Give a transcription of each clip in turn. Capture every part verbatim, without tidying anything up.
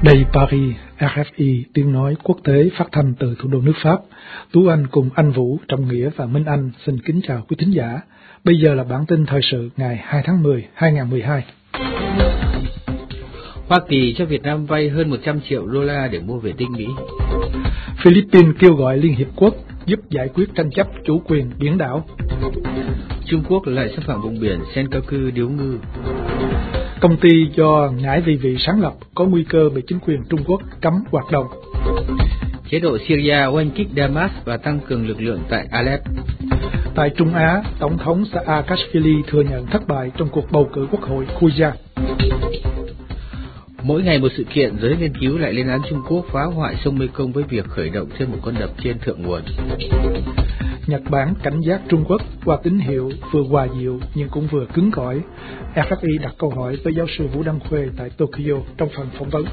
Đây Paris, rờ ép i, tiếng nói quốc tế phát thanh từ thủ đô nước Pháp. Tú Anh cùng anh Vũ, Trọng Nghĩa và Minh Anh xin kính chào quý thính giả. Bây giờ là bản tin thời sự ngày hai tháng mười, hai nghìn không trăm mười hai. Hoa Kỳ cho Việt Nam vay hơn một trăm triệu đô la để mua vệ tinh Mỹ. Philippines kêu gọi Liên Hiệp Quốc giúp giải quyết tranh chấp chủ quyền biển đảo. Trung Quốc lại xâm phạm vùng biển Senkaku Điếu Ngư. Công ty do Ngải Vì Vị sáng lập có nguy cơ bị chính quyền Trung Quốc cấm hoạt động. Chế độ Syria oanh kích Damas và tăng cường lực lượng tại Aleppo. Tại Trung Á, Tổng thống Saakashvili thừa nhận thất bại trong cuộc bầu cử quốc hội Kyrgyzstan. Mỗi ngày một sự kiện, giới nghiên cứu lại lên án Trung Quốc phá hoại sông Mekong với việc khởi động thêm một con đập trên thượng nguồn. Nhật Bản cảnh giác Trung Quốc qua tín hiệu vừa hòa dịu nhưng cũng vừa cứng cỏi. rờ ép i đặt câu hỏi với giáo sư Vũ Đăng Khuê tại Tokyo trong phần phỏng vấn.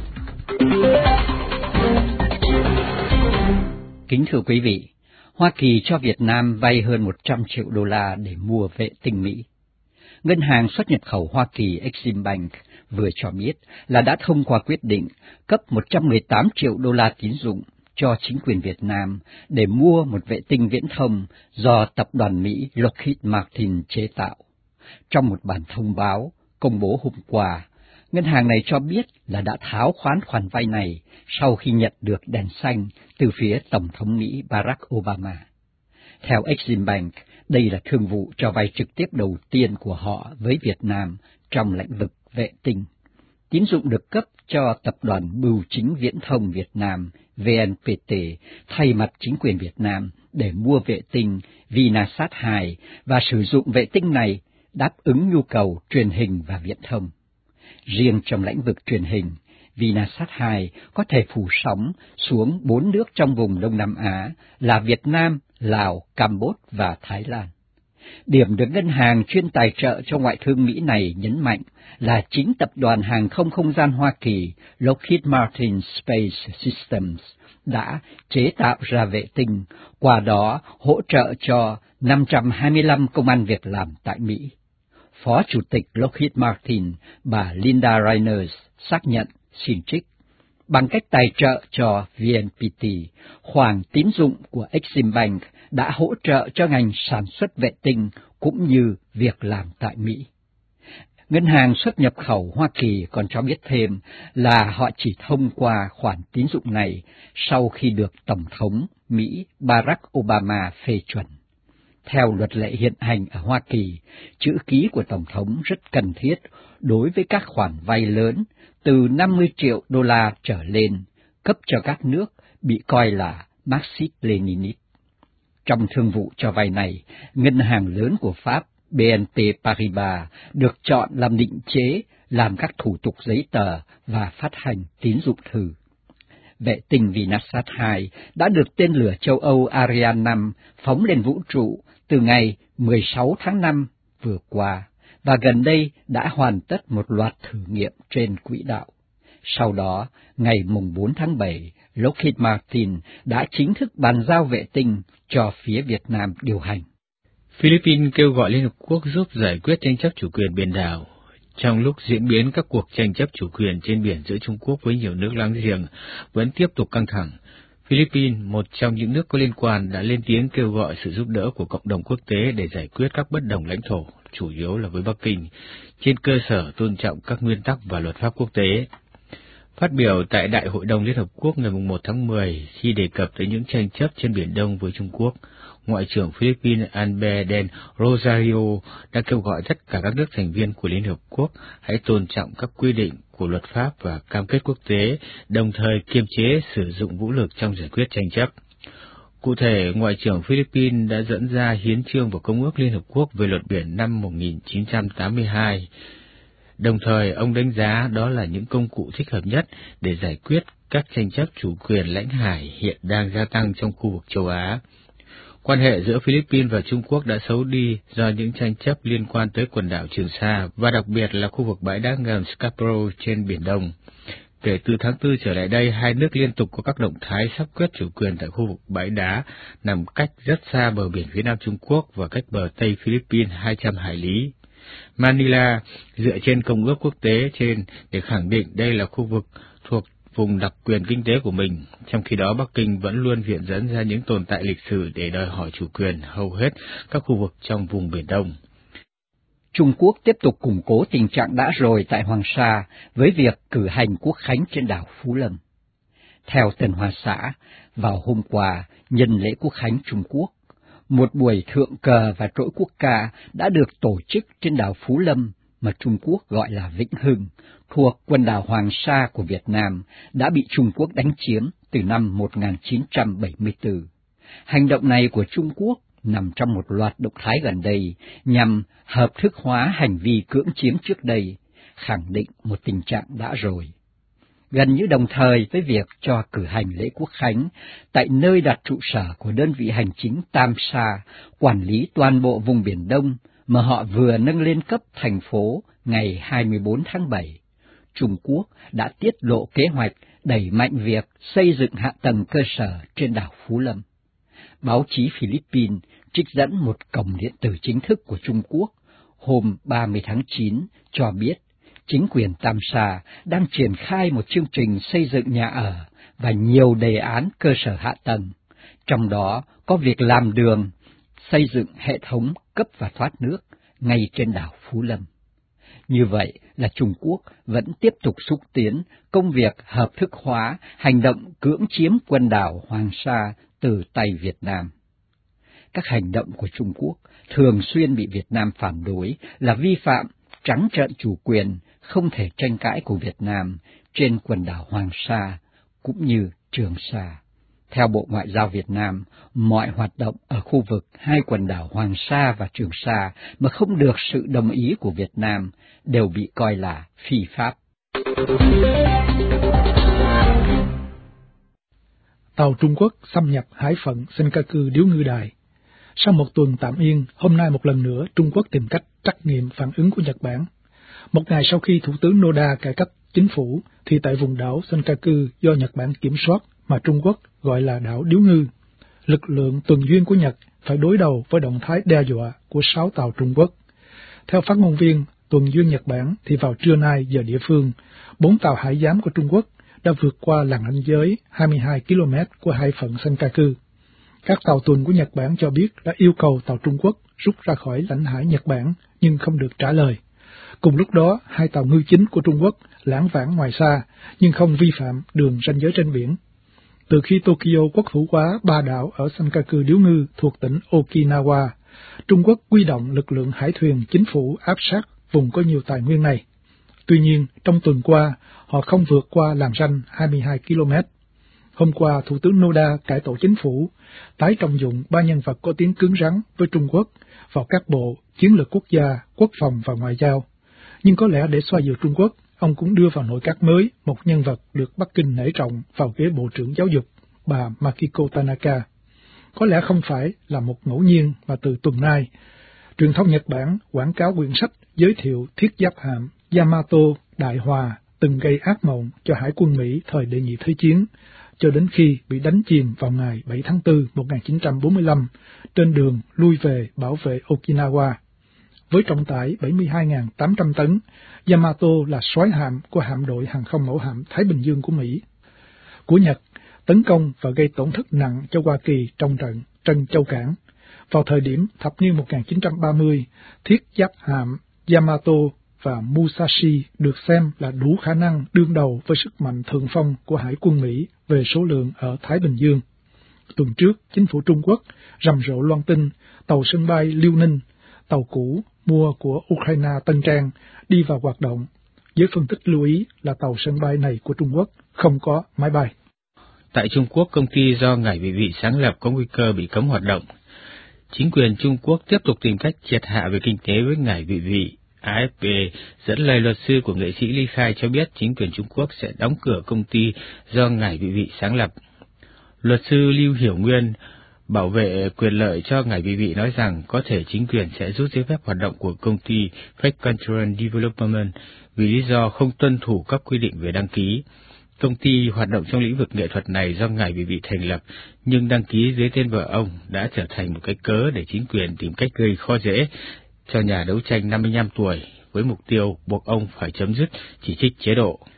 Kính thưa quý vị, Hoa Kỳ cho Việt Nam vay hơn một trăm triệu đô la để mua vệ tinh Mỹ. Ngân hàng xuất nhập khẩu Hoa Kỳ Exim Bank vừa cho biết là đã thông qua quyết định cấp một trăm mười tám triệu đô la tín dụng cho chính quyền Việt Nam để mua một vệ tinh viễn thông do tập đoàn Mỹ Lockheed Martin chế tạo. Trong một bản thông báo công bố hôm qua, ngân hàng này cho biết là đã tháo khoán khoản vay này sau khi nhận được đèn xanh từ phía Tổng thống Mỹ Barack Obama. Theo Exim Bank, đây là thương vụ cho vay trực tiếp đầu tiên của họ với Việt Nam trong lĩnh vực vệ tinh. Tín dụng được cấp cho Tập đoàn Bưu chính Viễn thông Việt Nam vê en pê tê thay mặt chính quyền Việt Nam để mua vệ tinh Vinasat hai và sử dụng vệ tinh này đáp ứng nhu cầu truyền hình và viễn thông. Riêng trong lĩnh vực truyền hình, Vinasat hai có thể phủ sóng xuống bốn nước trong vùng Đông Nam Á là Việt Nam, Lào, Campuchia và Thái Lan. Điểm được ngân hàng chuyên tài trợ cho ngoại thương Mỹ này nhấn mạnh là chính tập đoàn hàng không không gian Hoa Kỳ Lockheed Martin Space Systems đã chế tạo ra vệ tinh, qua đó hỗ trợ cho năm trăm hai mươi lăm công ăn việc làm tại Mỹ. Phó Chủ tịch Lockheed Martin, bà Linda Reynolds xác nhận, xin trích, bằng cách tài trợ cho vê en pê tê, khoản tín dụng của Exim Bank đã hỗ trợ cho ngành sản xuất vệ tinh cũng như việc làm tại Mỹ. Ngân hàng xuất nhập khẩu Hoa Kỳ còn cho biết thêm là họ chỉ thông qua khoản tín dụng này sau khi được Tổng thống Mỹ Barack Obama phê chuẩn. Theo luật lệ hiện hành ở Hoa Kỳ, chữ ký của Tổng thống rất cần thiết đối với các khoản vay lớn từ năm mươi triệu đô la trở lên, cấp cho các nước bị coi là Marxist-Leninist. Trong thương vụ cho vay này, ngân hàng lớn của Pháp bê en pê Paribas được chọn làm định chế, làm các thủ tục giấy tờ và phát hành tín dụng thư. Vệ tinh Vinasat hai đã được tên lửa châu Âu Ariane năm phóng lên vũ trụ từ ngày mười sáu tháng năm vừa qua, và gần đây đã hoàn tất một loạt thử nghiệm trên quỹ đạo. Sau đó, ngày mùng bốn tháng bảy, Lockheed Martin đã chính thức bàn giao vệ tinh cho phía Việt Nam điều hành. Philippines kêu gọi Liên Hợp Quốc giúp giải quyết tranh chấp chủ quyền biển đảo. Trong lúc diễn biến các cuộc tranh chấp chủ quyền trên biển giữa Trung Quốc với nhiều nước láng giềng vẫn tiếp tục căng thẳng, Philippines, một trong những nước có liên quan, đã lên tiếng kêu gọi sự giúp đỡ của cộng đồng quốc tế để giải quyết các bất đồng lãnh thổ, chủ yếu là với Bắc Kinh, trên cơ sở tôn trọng các nguyên tắc và luật pháp quốc tế. Phát biểu tại Đại hội đồng Liên Hợp Quốc ngày mùng một tháng mười, khi đề cập tới những tranh chấp trên Biển Đông với Trung Quốc, Ngoại trưởng Philippines Albert Del Rosario đã kêu gọi tất cả các nước thành viên của Liên Hợp Quốc hãy tôn trọng các quy định của luật pháp và cam kết quốc tế, đồng thời kiềm chế sử dụng vũ lực trong giải quyết tranh chấp. Cụ thể, Ngoại trưởng Philippines đã dẫn ra hiến chương và Công ước Liên Hợp Quốc về luật biển năm một nghìn chín trăm tám mươi hai. Đồng thời, ông đánh giá đó là những công cụ thích hợp nhất để giải quyết các tranh chấp chủ quyền lãnh hải hiện đang gia tăng trong khu vực châu Á. Quan hệ giữa Philippines và Trung Quốc đã xấu đi do những tranh chấp liên quan tới quần đảo Trường Sa và đặc biệt là khu vực bãi đá ngầm Scarborough trên Biển Đông. Kể từ tháng tư trở lại đây, hai nước liên tục có các động thái sắp quyết chủ quyền tại khu vực bãi đá nằm cách rất xa bờ biển phía nam Trung Quốc và cách bờ Tây Philippines hai trăm hải lý. Manila dựa trên công ước quốc tế trên để khẳng định đây là khu vực thuộc vùng đặc quyền kinh tế của mình, trong khi đó Bắc Kinh vẫn luôn viện dẫn ra những tồn tại lịch sử để đòi hỏi chủ quyền hầu hết các khu vực trong vùng Biển Đông. Trung Quốc tiếp tục củng cố tình trạng đã rồi tại Hoàng Sa với việc cử hành quốc khánh trên đảo Phú Lâm. Theo Tân Hoa Xã, vào hôm qua, nhân lễ quốc khánh Trung Quốc, một buổi thượng cờ và trỗi quốc ca đã được tổ chức trên đảo Phú Lâm mà Trung Quốc gọi là Vĩnh Hưng, thuộc quần đảo Hoàng Sa của Việt Nam, đã bị Trung Quốc đánh chiếm từ năm một nghìn chín trăm bảy mươi tư. Hành động này của Trung Quốc nằm trong một loạt động thái gần đây nhằm hợp thức hóa hành vi cưỡng chiếm trước đây, khẳng định một tình trạng đã rồi. Gần như đồng thời với việc cho cử hành lễ quốc khánh tại nơi đặt trụ sở của đơn vị hành chính Tam Sa, quản lý toàn bộ vùng Biển Đông mà họ vừa nâng lên cấp thành phố ngày hai mươi tư tháng bảy, Trung Quốc đã tiết lộ kế hoạch đẩy mạnh việc xây dựng hạ tầng cơ sở trên đảo Phú Lâm. Báo chí Philippines trích dẫn một cổng điện tử chính thức của Trung Quốc hôm ba mươi tháng chín cho biết chính quyền Tam Sa đang triển khai một chương trình xây dựng nhà ở và nhiều đề án cơ sở hạ tầng, trong đó có việc làm đường, xây dựng hệ thống cấp và thoát nước ngay trên đảo Phú Lâm. Như vậy là Trung Quốc vẫn tiếp tục xúc tiến công việc hợp thức hóa hành động cưỡng chiếm quần đảo Hoàng Sa từ tay Việt Nam. Các hành động của Trung Quốc thường xuyên bị Việt Nam phản đối là vi phạm trắng trợn chủ quyền không thể tranh cãi của Việt Nam trên quần đảo Hoàng Sa cũng như Trường Sa. Theo Bộ Ngoại giao Việt Nam, mọi hoạt động ở khu vực hai quần đảo Hoàng Sa và Trường Sa mà không được sự đồng ý của Việt Nam đều bị coi là phi pháp. Tàu Trung Quốc xâm nhập hải phận Senkaku Điếu Ngư Đài. Sau một tuần tạm yên, hôm nay một lần nữa Trung Quốc tìm cách trắc nghiệm phản ứng của Nhật Bản. Một ngày sau khi Thủ tướng Noda cải cách chính phủ, thì tại vùng đảo Senkaku do Nhật Bản kiểm soát mà Trung Quốc gọi là đảo Điếu Ngư, lực lượng tuần duyên của Nhật phải đối đầu với động thái đe dọa của sáu tàu Trung Quốc. Theo phát ngôn viên tuần duyên Nhật Bản, thì vào trưa nay giờ địa phương, bốn tàu hải giám của Trung Quốc đã vượt qua làn ranh giới hai mươi hai ki lô mét của hải phận Senkaku. Các tàu tuần của Nhật Bản cho biết đã yêu cầu tàu Trung Quốc rút ra khỏi lãnh hải Nhật Bản nhưng không được trả lời. Cùng lúc đó, hai tàu ngư chính của Trung Quốc lảng vảng ngoài xa nhưng không vi phạm đường ranh giới trên biển. Từ khi Tokyo quốc thủ hóa ba đảo ở Senkaku Điếu Ngư thuộc tỉnh Okinawa, Trung Quốc quy động lực lượng hải thuyền chính phủ áp sát vùng có nhiều tài nguyên này. Tuy nhiên, trong tuần qua, họ không vượt qua làn ranh hai mươi hai ki lô mét. Hôm qua, Thủ tướng Noda cải tổ chính phủ, tái trọng dụng ba nhân vật có tiếng cứng rắn với Trung Quốc vào các bộ chiến lược quốc gia, quốc phòng và ngoại giao. Nhưng có lẽ để xoa dịu Trung Quốc, ông cũng đưa vào nội các mới một nhân vật được Bắc Kinh nể trọng vào ghế Bộ trưởng Giáo dục, bà Makiko Tanaka. Có lẽ không phải là một ngẫu nhiên mà từ tuần nay, truyền thông Nhật Bản quảng cáo quyển sách giới thiệu thiết giáp hạm Yamato Đại Hòa từng gây ác mộng cho Hải quân Mỹ thời Đệ nhị Thế chiến, cho đến khi bị đánh chìm vào ngày bảy tháng tư một nghìn chín trăm bốn mươi lăm trên đường lui về bảo vệ Okinawa. Với trọng tải bảy mươi hai nghìn tám trăm tấn, Yamato là soái hạm của hạm đội hàng không mẫu hạm Thái Bình Dương của Mỹ. Của Nhật, tấn công và gây tổn thất nặng cho Hoa Kỳ trong trận Trân Châu Cảng. Vào thời điểm thập niên một nghìn chín trăm ba mươi, thiết giáp hạm Yamato và Musashi được xem là đủ khả năng đương đầu với sức mạnh thượng phong của Hải quân Mỹ về số lượng ở Thái Bình Dương. Tuần trước, chính phủ Trung Quốc rầm rộ loan tin tàu sân bay Liêu Ninh, tàu cũ mua của Ukraine Tân Trang, đi vào hoạt động. Giới phân tích lưu ý là tàu sân bay này của Trung Quốc không có máy bay. Tại Trung Quốc, công ty do Ngải Vị Vị sáng lập có nguy cơ bị cấm hoạt động. Chính quyền Trung Quốc tiếp tục tìm cách triệt hạ về kinh tế với Ngải Vị Vị. a ép pê dẫn lời luật sư của nghệ sĩ Ly Khai cho biết chính quyền Trung Quốc sẽ đóng cửa công ty do Ngải Vị Vị sáng lập. Luật sư Lưu Hiểu Nguyên, bảo vệ quyền lợi cho Ngải Vị Vị, nói rằng có thể chính quyền sẽ rút giấy phép hoạt động của công ty Fake Cultural Development vì lý do không tuân thủ các quy định về đăng ký. Công ty hoạt động trong lĩnh vực nghệ thuật này do Ngải Vị Vị thành lập, nhưng đăng ký dưới tên vợ ông đã trở thành một cái cớ để chính quyền tìm cách gây khó dễ cho nhà đấu tranh năm mươi lăm tuổi với mục tiêu buộc ông phải chấm dứt chỉ trích chế độ.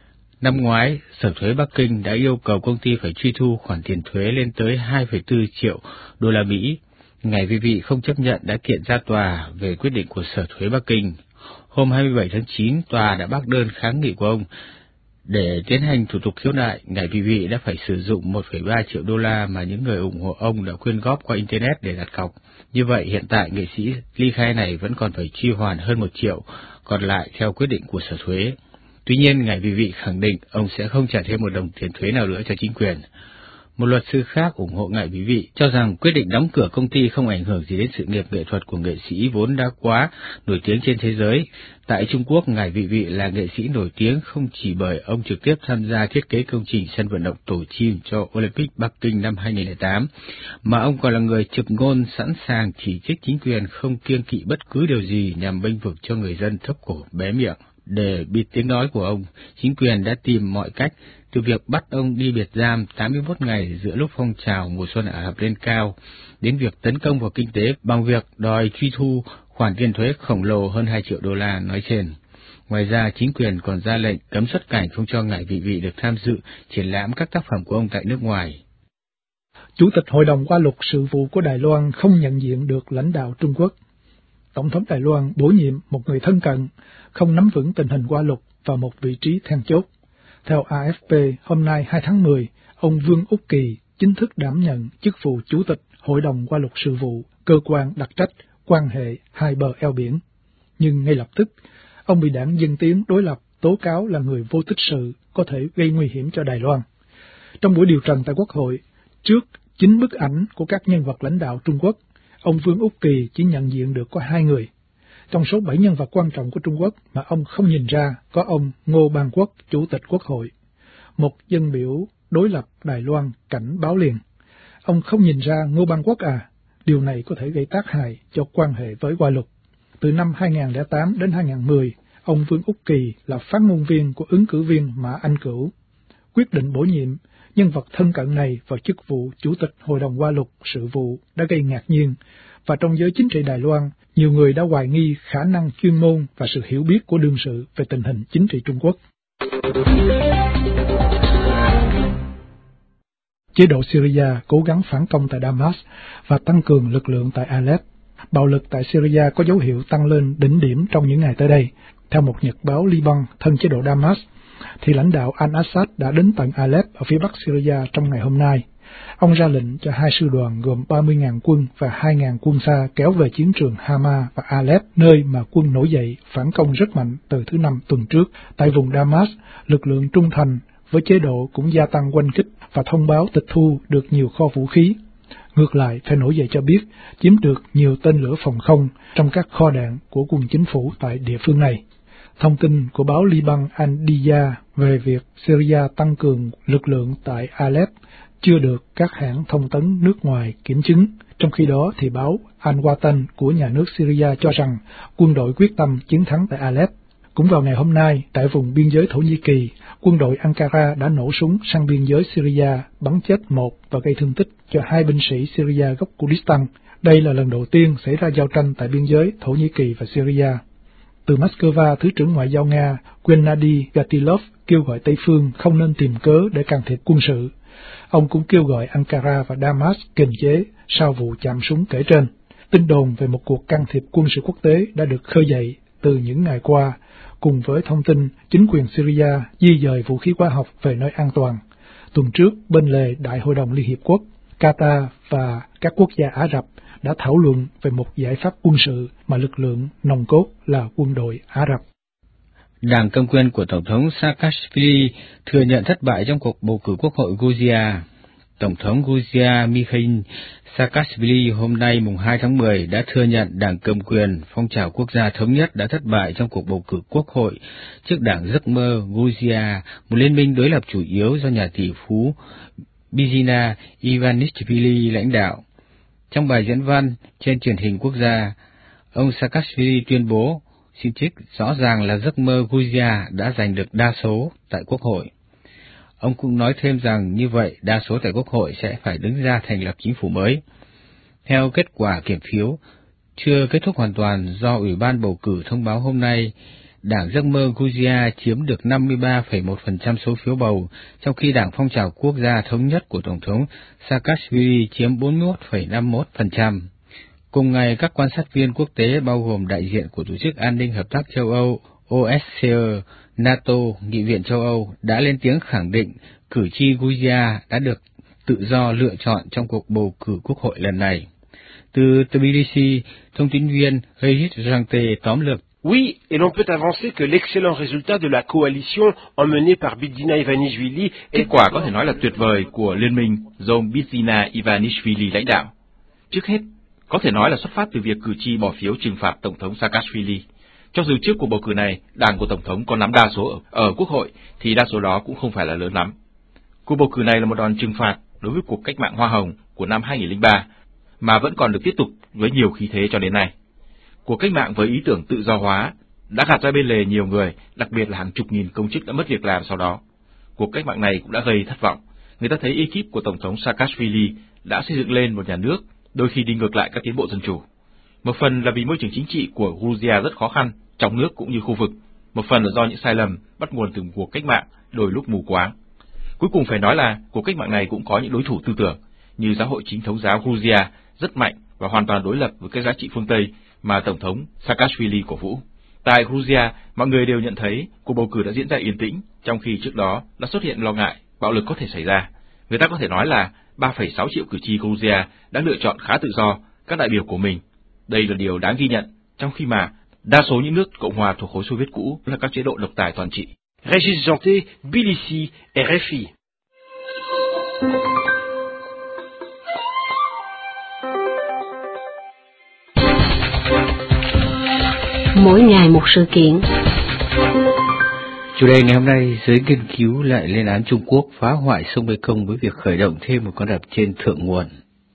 Năm ngoái, Sở Thuế Bắc Kinh đã yêu cầu công ty phải truy thu khoản tiền thuế lên tới hai phẩy bốn triệu đô la Mỹ. Ngài Vi Vị không chấp nhận đã kiện ra tòa về quyết định của Sở Thuế Bắc Kinh. Hôm hai mươi bảy tháng chín, tòa đã bác đơn kháng nghị của ông. Để tiến hành thủ tục khiếu nại, ngài Vi Vị đã phải sử dụng một phẩy ba triệu đô la mà những người ủng hộ ông đã quyên góp qua Internet để đặt cọc. Như vậy, hiện tại nghệ sĩ ly khai này vẫn còn phải truy hoàn hơn một triệu, còn lại theo quyết định của Sở Thuế. Tuy nhiên, ngài Vi Vị khẳng định ông sẽ không trả thêm một đồng tiền thuế nào nữa cho chính quyền. Một luật sư khác ủng hộ ngài Vi Vị cho rằng quyết định đóng cửa công ty không ảnh hưởng gì đến sự nghiệp nghệ thuật của nghệ sĩ vốn đã quá nổi tiếng trên thế giới. Tại Trung Quốc, ngài Vi Vị là nghệ sĩ nổi tiếng không chỉ bởi ông trực tiếp tham gia thiết kế công trình sân vận động tổ chim cho Olympic Bắc Kinh năm hai nghìn không trăm lẻ tám, mà ông còn là người trực ngôn sẵn sàng chỉ trích chính quyền không kiêng kỵ bất cứ điều gì nhằm bênh vực cho người dân thấp cổ bé miệng. Để bịt tiếng nói của ông, chính quyền đã tìm mọi cách, từ việc bắt ông đi biệt giam tám mươi mốt ngày giữa lúc phong trào mùa xuân Ả Rập lên cao, đến việc tấn công vào kinh tế bằng việc đòi truy thu khoản tiền thuế khổng lồ hơn hai triệu đô la nói trên. Ngoài ra, chính quyền còn ra lệnh cấm xuất cảnh không cho ngài Vi Vị được tham dự triển lãm các tác phẩm của ông tại nước ngoài. Chủ tịch Hội đồng Qua luật sự vụ của Đài Loan không nhận diện được lãnh đạo Trung Quốc. Tổng thống Đài Loan bổ nhiệm một người thân cận, không nắm vững tình hình qua luật vào một vị trí then chốt. Theo A F P, hôm nay hai tháng mười, ông Vương Úc Kỳ chính thức đảm nhận chức vụ Chủ tịch Hội đồng Qua luật sự vụ, cơ quan đặc trách quan hệ hai bờ eo biển. Nhưng ngay lập tức, ông bị đảng Dân Tiến đối lập tố cáo là người vô tích sự, có thể gây nguy hiểm cho Đài Loan. Trong buổi điều trần tại Quốc hội, trước chín bức ảnh của các nhân vật lãnh đạo Trung Quốc, ông Vương Úc Kỳ chỉ nhận diện được có hai người. Trong số bảy nhân vật quan trọng của Trung Quốc mà ông không nhìn ra có ông Ngô Ban Quốc, Chủ tịch Quốc hội, một dân biểu đối lập Đài Loan cảnh báo liền. Ông không nhìn ra Ngô Ban Quốc à? Điều này có thể gây tác hại cho quan hệ với Qua luật. Từ năm hai nghìn không trăm lẻ tám đến hai nghìn không trăm mười, ông Vương Úc Kỳ là phát ngôn viên của ứng cử viên Mã Anh Cửu. Quyết định bổ nhiệm nhân vật thân cận này vào chức vụ Chủ tịch Hội đồng Qua luật sự vụ đã gây ngạc nhiên, và trong giới chính trị Đài Loan, nhiều người đã hoài nghi khả năng chuyên môn và sự hiểu biết của đương sự về tình hình chính trị Trung Quốc. Chế độ Syria cố gắng phản công tại Damas và tăng cường lực lượng tại Aleppo. Bạo lực tại Syria có dấu hiệu tăng lên đỉnh điểm trong những ngày tới đây. Theo một nhật báo Liban thân chế độ Damas, thì lãnh đạo Al-Assad đã đến tận Aleppo ở phía bắc Syria trong ngày hôm nay. Ông ra lệnh cho hai sư đoàn gồm ba mươi nghìn quân và hai nghìn quân xa kéo về chiến trường Hama và Aleppo, nơi mà quân nổi dậy phản công rất mạnh từ thứ Năm tuần trước. Tại vùng Damas, lực lượng trung thành với chế độ cũng gia tăng oanh kích và thông báo tịch thu được nhiều kho vũ khí. Ngược lại, phe nổi dậy cho biết chiếm được nhiều tên lửa phòng không trong các kho đạn của quân chính phủ tại địa phương này. Thông tin của báo Liban Al-Diya về việc Syria tăng cường lực lượng tại Aleppo chưa được các hãng thông tấn nước ngoài kiểm chứng. Trong khi đó, thì báo Al-Watan của nhà nước Syria cho rằng quân đội quyết tâm chiến thắng tại Aleppo. Cũng vào ngày hôm nay, tại vùng biên giới Thổ Nhĩ Kỳ, quân đội Ankara đã nổ súng sang biên giới Syria, bắn chết một và gây thương tích cho hai binh sĩ Syria gốc Kurdistan. Đây là lần đầu tiên xảy ra giao tranh tại biên giới Thổ Nhĩ Kỳ và Syria. Từ Moscow, Thứ trưởng Ngoại giao Nga Gennady Gatilov kêu gọi Tây phương không nên tìm cớ để can thiệp quân sự. Ông cũng kêu gọi Ankara và Damas kiềm chế sau vụ chạm súng kể trên. Tin đồn về một cuộc can thiệp quân sự quốc tế đã được khơi dậy từ những ngày qua, cùng với thông tin chính quyền Syria di dời vũ khí hóa học về nơi an toàn. Tuần trước, bên lề Đại hội đồng Liên Hiệp Quốc, Qatar và các quốc gia Ả Rập đã thảo luận về một giải pháp quân sự mà lực lượng nòng cốt là quân đội Ả Rập. Đảng cầm quyền của Tổng thống Saakashvili thừa nhận thất bại trong cuộc bầu cử quốc hội Georgia. Tổng thống Georgia Mikhail Saakashvili hôm nay mùng hai tháng mười đã thừa nhận đảng cầm quyền Phong trào Quốc gia Thống nhất đã thất bại trong cuộc bầu cử quốc hội trước đảng Giấc mơ Georgia, một liên minh đối lập chủ yếu do nhà tỷ phú Bidzina Ivanichvili lãnh đạo. Trong bài diễn văn trên truyền hình quốc gia, ông Saakashvili tuyên bố xin trích rõ ràng là giấc mơ Georgia đã giành được đa số tại Quốc hội. Ông cũng nói thêm rằng như vậy đa số tại Quốc hội sẽ phải đứng ra thành lập chính phủ mới. Theo kết quả kiểm phiếu chưa kết thúc hoàn toàn do Ủy ban bầu cử thông báo hôm nay, Đảng Giấc mơ Georgia chiếm được năm mươi ba phẩy một phần trăm số phiếu bầu, trong khi Đảng Phong trào Quốc gia Thống nhất của Tổng thống Saakashvili chiếm bốn mươi mốt phẩy năm mươi mốt phần trăm. Cùng ngày, các quan sát viên quốc tế bao gồm đại diện của Tổ chức An ninh Hợp tác châu Âu, O S C E, NATO, Nghị viện châu Âu đã lên tiếng khẳng định cử tri Georgia đã được tự do lựa chọn trong cuộc bầu cử quốc hội lần này. Từ Tbilisi, thông tin viên Regis Jante tóm lược. Oui, et l'on peut avancer que l'excellent résultat de la coalition emmenée par Bidzina Ivanishvili. Kết quả có thể nói là tuyệt vời của liên minh do Bidzina Ivanishvili lãnh đạo. Trước hết, có thể nói là xuất phát từ việc cử tri bỏ phiếu trừng phạt Tổng thống Saakashvili. Cho dù trước cuộc bầu cử này, đảng của Tổng thống có nắm đa số ở, ở Quốc hội, thì đa số đó cũng không phải là lớn lắm. Cuộc bầu cử này là một đòn trừng phạt đối với cuộc cách mạng Hoa Hồng của năm hai nghìn không trăm lẻ ba, mà vẫn còn được tiếp tục với nhiều khí thế cho đến nay. Cuộc cách mạng với ý tưởng tự do hóa đã gạt ra bên lề nhiều người, đặc biệt là hàng chục nghìn công chức đã mất việc làm sau đó. Cuộc cách mạng này cũng đã gây thất vọng. Người ta thấy ekip của Tổng thống Saakashvili đã xây dựng lên một nhà nước, đôi khi đi ngược lại các tiến bộ dân chủ. Một phần là vì môi trường chính trị của Georgia rất khó khăn, trong nước cũng như khu vực. Một phần là do những sai lầm bắt nguồn từ cuộc cách mạng, đôi lúc mù quáng. Cuối cùng phải nói là cuộc cách mạng này cũng có những đối thủ tư tưởng, như giáo hội chính thống giáo Georgia rất mạnh và hoàn toàn đối lập với các giá trị phương Tây mà Tổng thống Saakashvili cổ vũ. Tại Georgia, mọi người đều nhận thấy cuộc bầu cử đã diễn ra yên tĩnh, trong khi trước đó đã xuất hiện lo ngại bạo lực có thể xảy ra. Người ta có thể nói là ba phẩy sáu triệu cử tri Georgia đã lựa chọn khá tự do các đại biểu của mình. Đây là điều đáng ghi nhận, trong khi mà đa số những nước Cộng hòa thuộc khối Xô Viết cũ là các chế độ độc tài toàn trị. Regis Jante, Tbilisi, R F I. Mỗi ngày một sự kiện. Chủ đề ngày hôm nay, giới nghiên cứu lại lên án Trung Quốc phá hoại sông Mekong với việc khởi động thêm một con đập trên thượng nguồn.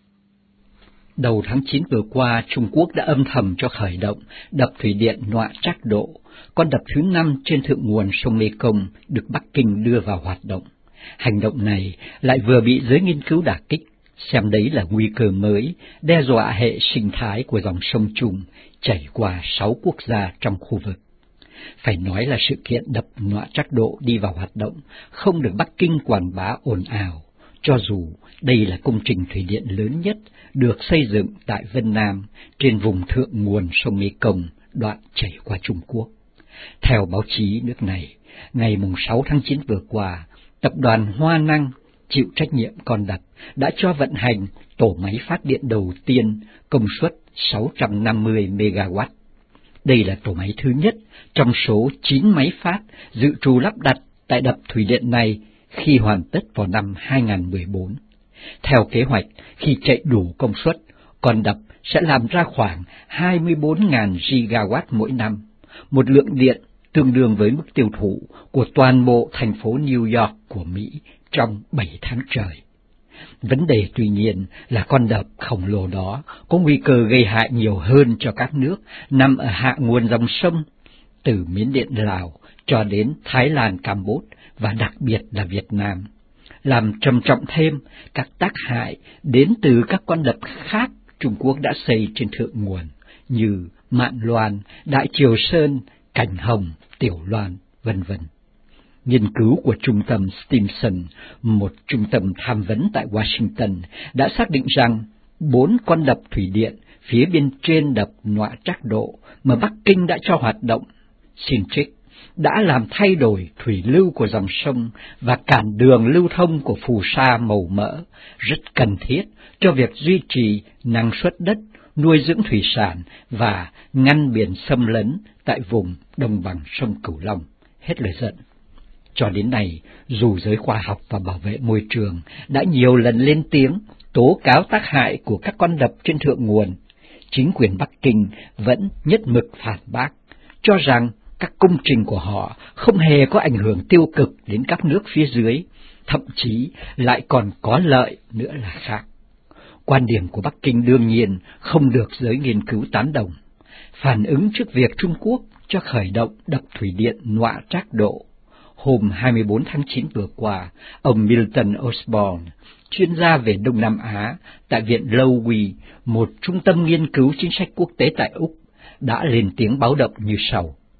Đầu tháng chín vừa qua, Trung Quốc đã âm thầm cho khởi động đập thủy điện Nọa Trác Độ, con đập thứ năm trên thượng nguồn sông Mekong được Bắc Kinh đưa vào hoạt động. Hành động này lại vừa bị giới nghiên cứu đả kích, xem đấy là nguy cơ mới, đe dọa hệ sinh thái của dòng sông Trung chảy qua sáu quốc gia trong khu vực. Phải nói là sự kiện đập Nọa Trác Độ đi vào hoạt động không được Bắc Kinh quảng bá ồn ào, cho dù đây là công trình thủy điện lớn nhất được xây dựng tại Vân Nam trên vùng thượng nguồn sông Mekong đoạn chảy qua Trung Quốc. Theo báo chí nước này, ngày sáu tháng chín vừa qua, tập đoàn Hoa Năng chịu trách nhiệm con đập đã cho vận hành tổ máy phát điện đầu tiên công suất sáu trăm năm mươi mê ga oát. Đây là tổ máy thứ nhất trong số chín máy phát dự trù lắp đặt tại đập thủy điện này khi hoàn tất vào năm hai nghìn không trăm mười bốn. Theo kế hoạch, khi chạy đủ công suất, con đập sẽ làm ra khoảng hai mươi bốn nghìn gigawatt mỗi năm, một lượng điện tương đương với mức tiêu thụ của toàn bộ thành phố New York của Mỹ trong bảy tháng trời. Vấn đề tuy nhiên là con đập khổng lồ đó có nguy cơ gây hại nhiều hơn cho các nước nằm ở hạ nguồn dòng sông, từ Miến Điện Lào cho đến Thái Lan Campuchia và đặc biệt là Việt Nam, làm trầm trọng thêm các tác hại đến từ các con đập khác Trung Quốc đã xây trên thượng nguồn như Mạn Loan, Đại Triều Sơn, Cảnh Hồng, Tiểu Loan, vân vân. Nghiên cứu của trung tâm Stimson, một trung tâm tham vấn tại Washington, đã xác định rằng bốn con đập thủy điện phía bên trên đập Nọa Trác Độ mà Bắc Kinh đã cho hoạt động, Sintrix, đã làm thay đổi thủy lưu của dòng sông và cản đường lưu thông của phù sa màu mỡ, rất cần thiết cho việc duy trì năng suất đất, nuôi dưỡng thủy sản và ngăn biển xâm lấn tại vùng đồng bằng sông Cửu Long. Hết lời dẫn. Cho đến nay, dù giới khoa học và bảo vệ môi trường đã nhiều lần lên tiếng tố cáo tác hại của các con đập trên thượng nguồn, chính quyền Bắc Kinh vẫn nhất mực phản bác, cho rằng các công trình của họ không hề có ảnh hưởng tiêu cực đến các nước phía dưới, thậm chí lại còn có lợi nữa là khác. Quan điểm của Bắc Kinh đương nhiên không được giới nghiên cứu tán đồng. Phản ứng trước việc Trung Quốc cho khởi động đập thủy điện Nọa Trác Độ, hôm hai mươi bốn tháng chín vừa qua, ông Milton Osborne, chuyên gia về Đông Nam Á tại Viện Lowy, một trung tâm nghiên cứu chính sách quốc tế tại Úc, đã lên tiếng báo động như sau.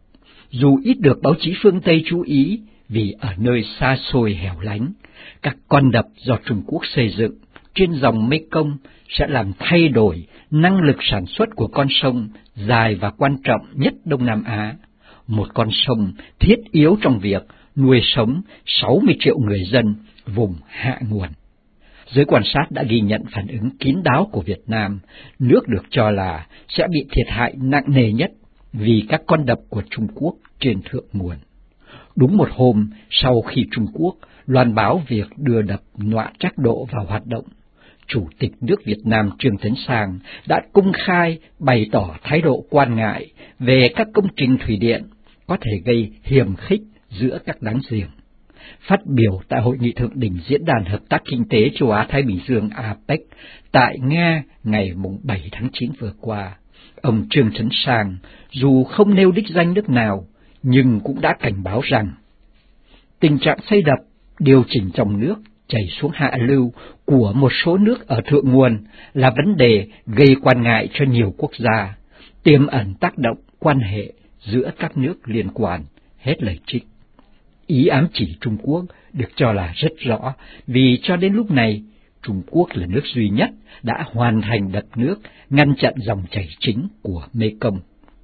Dù ít được báo chí phương Tây chú ý vì ở nơi xa xôi hẻo lánh, các con đập do Trung Quốc xây dựng trên dòng Mekong sẽ làm thay đổi năng lực sản xuất của con sông dài và quan trọng nhất Đông Nam Á, một con sông thiết yếu trong việc nuôi sống sáu mươi triệu người dân vùng hạ nguồn. Giới quan sát đã ghi nhận phản ứng kín đáo của Việt Nam, nước được cho là sẽ bị thiệt hại nặng nề nhất vì các con đập của Trung Quốc trên thượng nguồn. Đúng một hôm sau khi Trung Quốc loan báo việc đưa đập Nọa Trác Độ vào hoạt động, Chủ tịch nước Việt Nam Trương Tấn Sang đã công khai bày tỏ thái độ quan ngại về các công trình thủy điện có thể gây hiềm khích giữa các láng giềng. Phát biểu tại Hội nghị Thượng đỉnh Diễn đàn Hợp tác Kinh tế Châu Á-Thái Bình Dương a pếch tại Nga ngày bảy tháng chín vừa qua, ông Trương Tấn Sang dù không nêu đích danh nước nào, nhưng cũng đã cảnh báo rằng tình trạng xây đập, điều chỉnh dòng nước chảy xuống hạ lưu của một số nước ở thượng nguồn là vấn đề gây quan ngại cho nhiều quốc gia, tiềm ẩn tác động quan hệ giữa các nước liên quan, hết lời trích. Ý ám chỉ Trung Quốc được cho là rất rõ vì cho đến lúc này, Trung Quốc là nước duy nhất đã hoàn thành đập nước ngăn chặn dòng chảy chính của Mekong.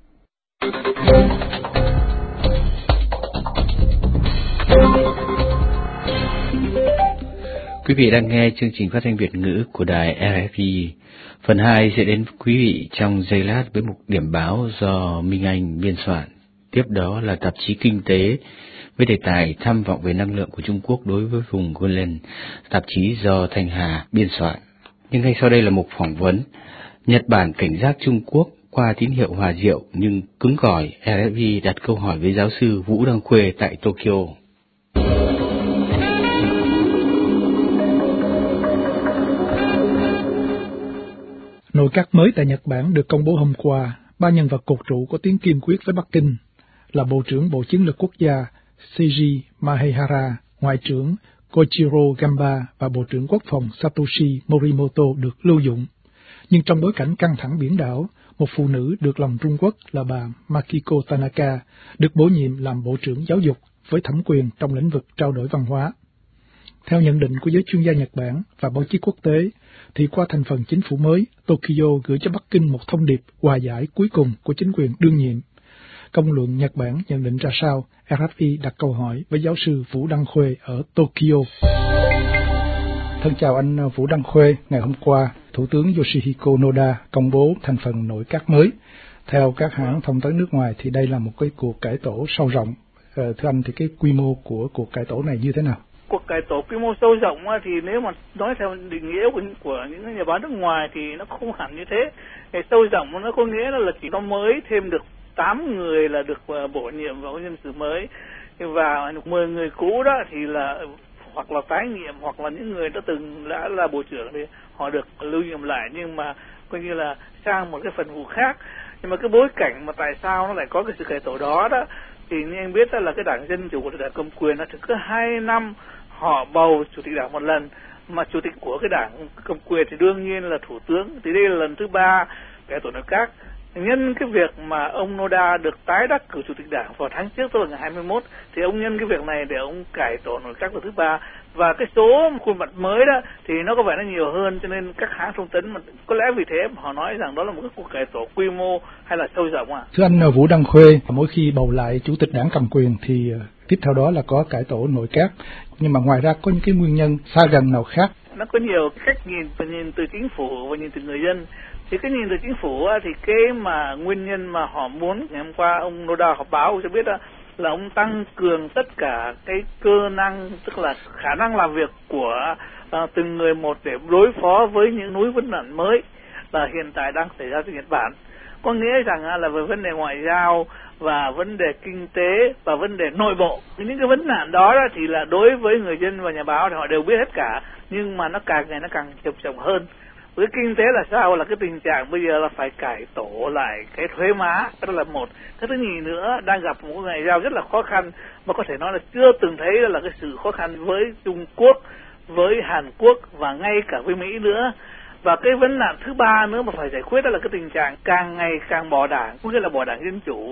Quý vị đang nghe chương trình phát thanh Việt ngữ của đài rờ ép i. Phần hai sẽ đến quý vị trong giây lát với một điểm báo do Minh Anh biên soạn. Tiếp đó là tạp chí Kinh tế với đề tài tham vọng về năng lượng của Trung Quốc đối với vùng Golan, tạp chí do Thanh Hà biên soạn. Nhưng ngay sau đây là một phỏng vấn. Nhật Bản cảnh giác Trung Quốc qua tín hiệu hòa diệu nhưng cứng cỏi. rờ ép i đặt câu hỏi với giáo sư Vũ Đăng Khuê tại Tokyo. Nội các mới tại Nhật Bản được công bố hôm qua. Ba nhân vật cột trụ có tiếng kiên quyết với Bắc Kinh là Bộ trưởng Bộ Chiến lược Quốc gia Seiji Mahehara, Ngoại trưởng Koichiro Gamba và Bộ trưởng Quốc phòng Satoshi Morimoto được lưu dụng. Nhưng trong bối cảnh căng thẳng biển đảo, một phụ nữ được lòng Trung Quốc là bà Makiko Tanaka được bổ nhiệm làm Bộ trưởng Giáo dục với thẩm quyền trong lĩnh vực trao đổi văn hóa. Theo nhận định của giới chuyên gia Nhật Bản và báo chí quốc tế, thì qua thành phần chính phủ mới, Tokyo gửi cho Bắc Kinh một thông điệp hòa giải cuối cùng của chính quyền đương nhiệm. Công luận Nhật Bản nhận định ra sao? rờ ép i đặt câu hỏi với giáo sư Vũ Đăng Khuê ở Tokyo. Thân chào anh Vũ Đăng Khuê. Ngày hôm qua, Thủ tướng Yoshihiko Noda công bố thành phần nội các mới. Theo các hãng thông tấn nước ngoài thì đây là một cái cuộc cải tổ sâu rộng. Ờ, thưa anh thì cái quy mô của cuộc cải tổ này như thế nào? Cuộc cải tổ quy mô sâu rộng thì nếu mà nói theo định nghĩa của, của những nhà báo nước ngoài thì nó không hẳn như thế. Cái sâu rộng nó có nghĩa là chỉ có mới thêm được tám người là được bổ nhiệm vào nhân sự mới, và mười người cũ đó thì là hoặc là tái nhiệm hoặc là những người đã từng đã là bộ trưởng thì họ được lưu nhiệm lại, nhưng mà coi như là sang một cái phần vụ khác. Nhưng mà cái bối cảnh mà tại sao nó lại có cái sự cải tổ đó đó thì như anh biết đó là cái đảng Dân Chủ của đảng cầm quyền nó cứ hai năm họ bầu chủ tịch đảng một lần, mà chủ tịch của cái đảng cầm quyền thì đương nhiên là thủ tướng. Thì đây là lần thứ ba cải tổ nội các. Nhân cái việc mà ông Noda được tái đắc cử chủ tịch đảng vào tháng trước, tức là ngày hai mươi mốt, thì ông nhân cái việc này để ông cải tổ nội các lần thứ ba. Và cái số khuôn mặt mới đó thì nó có vẻ nó nhiều hơn, cho nên các hãng thông tấn mà có lẽ vì thế mà họ nói rằng đó là một cái cuộc cải tổ quy mô hay là sâu rộng à. Thưa anh Vũ Đăng Khuê, mỗi khi bầu lại chủ tịch đảng cầm quyền thì tiếp theo đó là có cải tổ nội các, nhưng mà ngoài ra có những cái nguyên nhân xa gần nào khác? Nó có nhiều cách nhìn, nhìn từ chính phủ và nhìn từ người dân. Thì cái nhìn từ chính phủ thì cái mà nguyên nhân mà họ muốn, ngày hôm qua ông Noda họp báo cho biết là ông tăng cường tất cả cái cơ năng, tức là khả năng làm việc của uh, từng người một để đối phó với những núi vấn nạn mới là hiện tại đang xảy ra tại Nhật Bản. Có nghĩa rằng là về vấn đề ngoại giao và vấn đề kinh tế và vấn đề nội bộ. Những cái vấn nạn đó thì là đối với người dân và nhà báo thì họ đều biết hết cả, nhưng mà nó càng ngày nó càng trầm trọng hơn. Với kinh tế là sao? Là cái tình trạng bây giờ là phải cải tổ lại cái thuế má, đó là một. Cái thứ nhì nữa, đang gặp một ngoại giao rất là khó khăn, mà có thể nói là chưa từng thấy là cái sự khó khăn với Trung Quốc, với Hàn Quốc và ngay cả với Mỹ nữa. Và cái vấn nạn thứ ba nữa mà phải giải quyết đó là cái tình trạng càng ngày càng bỏ đảng, có nghĩa là bỏ đảng Dân Chủ.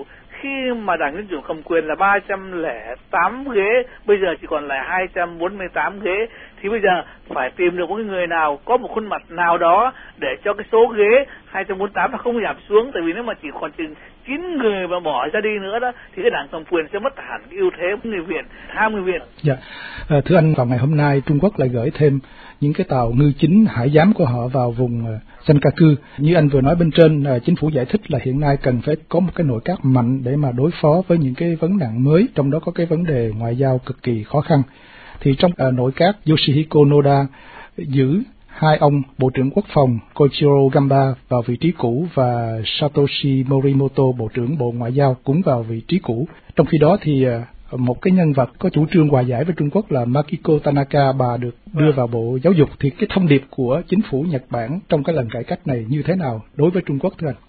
khi mà Đảng Dân Chủ cầm quyền là ba trăm lẻ tám ghế, bây giờ chỉ còn lại hai trăm bốn mươi tám ghế, thì bây giờ phải tìm được một người nào có một khuôn mặt nào đó để cho cái số ghế hai trăm bốn mươi tám nó không giảm xuống, tại vì nếu mà chỉ còn chừng chín người mà bỏ ra đi nữa đó thì cái đảng cầm quyền sẽ mất hẳn ưu thế người Việt, ham người Việt. Dạ, à, thưa anh, vào ngày hôm nay Trung Quốc lại gửi thêm những cái tàu ngư chính hải giám của họ vào vùng uh, Senkaku. Như anh vừa nói bên trên, uh, chính phủ giải thích là hiện nay cần phải có một cái nội các mạnh để mà đối phó với những cái vấn nạn mới, trong đó có cái vấn đề ngoại giao cực kỳ khó khăn. Thì trong uh, nội các, Yoshihiko Noda giữ hai ông Bộ trưởng Quốc phòng Koichiro Gamba vào vị trí cũ và Satoshi Morimoto, Bộ trưởng Bộ Ngoại giao, cũng vào vị trí cũ. Trong khi đó thì uh, một cái nhân vật có chủ trương hòa giải với Trung Quốc là Makiko Tanaka, bà được đưa vào Bộ Giáo dục. Thì cái thông điệp của chính phủ Nhật Bản trong cái lần cải cách này như thế nào đối với Trung Quốc thưa anh?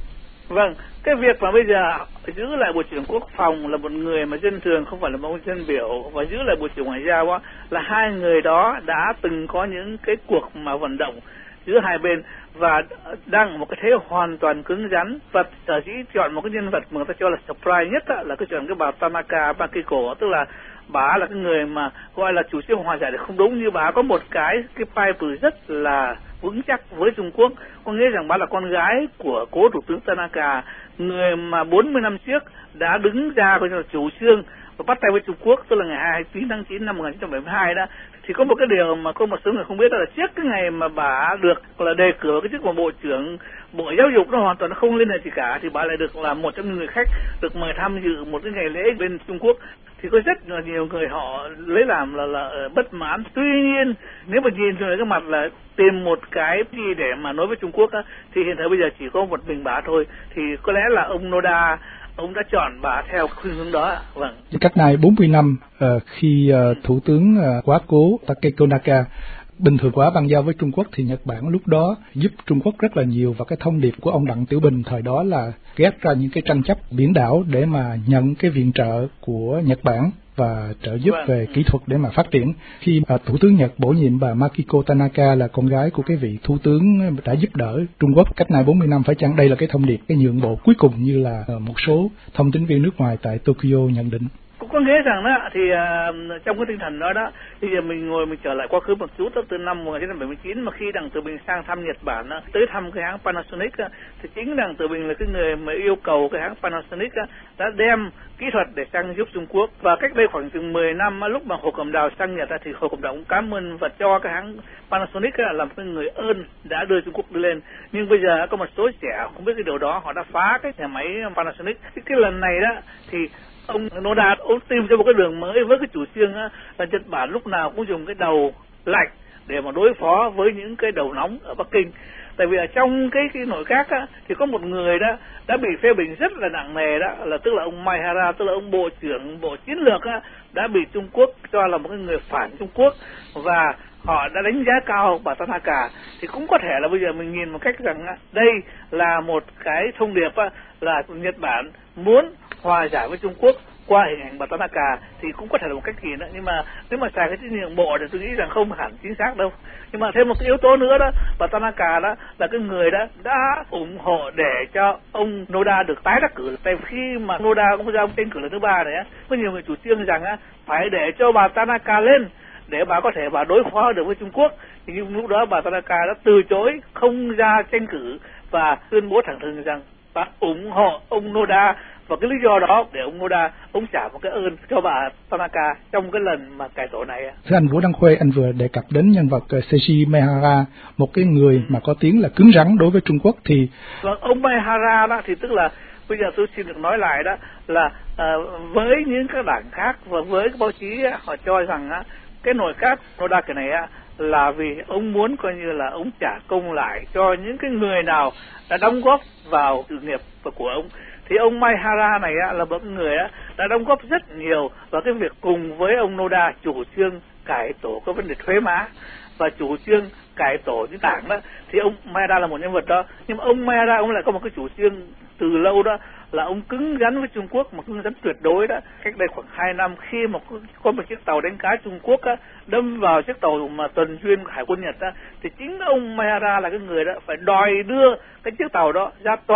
Vâng, cái việc mà bây giờ giữ lại Bộ trưởng Quốc phòng là một người mà dân thường, không phải là một ông dân biểu, và giữ lại Bộ trưởng Ngoại giao á, là hai người đó đã từng có những cái cuộc mà vận động giữa hai bên và đang ở một cái thế hoàn toàn cứng rắn. Và sở dĩ chọn một cái nhân vật mà người ta cho là surprise nhất á, là cái chọn cái bà Tanaka Makiko, tức là bà là cái người mà gọi là chủ trương hòa giải thì không đúng, như bà có một cái cái pipe rất là vững chắc với Trung Quốc, có nghĩa rằng bà là con gái của cố thủ tướng Tanaka, người mà bốn mươi năm trước đã đứng ra với chủ trương và bắt tay với Trung Quốc, tức là ngày hai mươi chín tháng chín năm một nghìn chín trăm bảy mươi hai đó. Thì có một cái điều mà có một số người không biết, đó là trước cái ngày mà bà được là đề cử cái chức là Bộ trưởng Bộ Giáo dục, nó hoàn toàn nó không liên hệ gì cả, thì bà lại được là một trong những người khách được mời tham dự một cái ngày lễ bên Trung Quốc. Thì có rất là nhiều người họ lấy làm là là bất mãn. Tuy nhiên nếu mà nhìn từ cái mặt là tìm một cái gì để mà nói với Trung Quốc á, thì hiện thời bây giờ chỉ có một mình bà thôi. Thì có lẽ là ông Noda, ông đã chọn bà theo khuynh hướng đó. Vâng. Cách này bốn mươi năm uh, khi uh, Thủ tướng uh, quá cố Takeko Naka bình thường hóa bang giao với Trung Quốc, thì Nhật Bản lúc đó giúp Trung Quốc rất là nhiều, và cái thông điệp của ông Đặng Tiểu Bình thời đó là ghét ra những cái tranh chấp biển đảo để mà nhận cái viện trợ của Nhật Bản và trợ giúp về kỹ thuật để mà phát triển. Khi uh, Thủ tướng Nhật bổ nhiệm bà Makiko Tanaka là con gái của cái vị Thủ tướng đã giúp đỡ Trung Quốc cách này bốn mươi năm, phải chăng đây là cái thông điệp, cái nhượng bộ cuối cùng như là uh, một số thông tín viên nước ngoài tại Tokyo nhận định? Cũng có nghĩa rằng đó thì uh, trong cái tinh thần đó đó, thì giờ mình ngồi mình trở lại quá khứ một chút, đó, từ năm một nghìn chín trăm bảy mươi chín mà khi Đặng Tiểu Bình sang thăm Nhật Bản đó, tới thăm cái hãng Panasonic đó, thì chính Đặng Tiểu Bình là cái người mà yêu cầu cái hãng Panasonic đó, đã đem kỹ thuật để sang giúp Trung Quốc. Và cách đây khoảng chừng mười năm đó, lúc mà Hồ Cẩm Đào sang Nhật đó, thì Hồ Cẩm Đào cũng cảm ơn và cho cái hãng Panasonic đó, làm cái người ơn đã đưa Trung Quốc đi lên. Nhưng bây giờ có một số trẻ không biết cái điều đó, họ đã phá cái nhà máy Panasonic. Cái, cái lần này đó thì ông Noda ông tìm cho một cái đường mới với cái chủ trương á, là Nhật Bản lúc nào cũng dùng cái đầu lạnh để mà đối phó với những cái đầu nóng ở Bắc Kinh. Tại vì ở trong cái cái nội các á, thì có một người đó đã bị phê bình rất là nặng nề, đó là tức là ông Maehara, tức là ông bộ trưởng bộ chiến lược á, đã bị Trung Quốc cho là một cái người phản Trung Quốc, và họ đã đánh giá cao bà Tanaka. Thì cũng có thể là bây giờ mình nhìn một cách rằng á, đây là một cái thông điệp á, là Nhật Bản muốn hòa giải với Trung Quốc qua hình ảnh bà Tanaka, thì cũng có thể là một cách gì nữa. Nhưng mà nếu mà xài cái chữ nhượng bộ thì tôi nghĩ rằng không hẳn chính xác đâu. Nhưng mà thêm một cái yếu tố nữa đó, bà Tanaka đó là cái người đó đã ủng hộ để cho ông Noda được tái đắc cử. Tại khi mà Noda cũng ra ông tranh cử lần thứ ba này á, có nhiều người chủ trương rằng á, phải để cho bà Tanaka lên để bà có thể bà đối phó được với Trung Quốc. Thì lúc đó bà Tanaka đã từ chối không ra tranh cử và tuyên bố thẳng thừng rằng bà ủng hộ ông Noda, và cái lý do đó để ông Noda ông trả một cái ơn cho bà Tanaka trong cái lần mà cải tổ này. Thưa anh Vũ Đăng Khuê, anh vừa đề cập đến nhân vật Seiji Maehara, một cái người mà có tiếng là cứng rắn đối với Trung Quốc. Thì vâng, ông Maehara đó thì tức là bây giờ tôi xin được nói lại đó là à, với những các đảng khác và với cái báo chí á, họ cho rằng á, cái nội các Noda cái này á, là vì ông muốn coi như là ông trả công lại cho những cái người nào đã đóng góp vào sự nghiệp của ông. Thì ông Maehara này á, là một người á, đã đóng góp rất nhiều vào cái việc cùng với ông Noda chủ trương cải tổ cái vấn đề thuế má và chủ trương cải tổ những đảng đó. Thì ông Maehara là một nhân vật đó, nhưng mà ông Maehara ông lại có một cái chủ trương từ lâu đó là ông cứng rắn với Trung Quốc, mà cứng rắn tuyệt đối đó. Cách đây khoảng hai năm khi mà có một chiếc tàu đánh cá Trung Quốc á, đâm vào chiếc tàu mà tuần duyên của Hải quân Nhật á, thì chính ông Maehara là cái người đó phải đòi đưa cái chiếc tàu đó ra tòa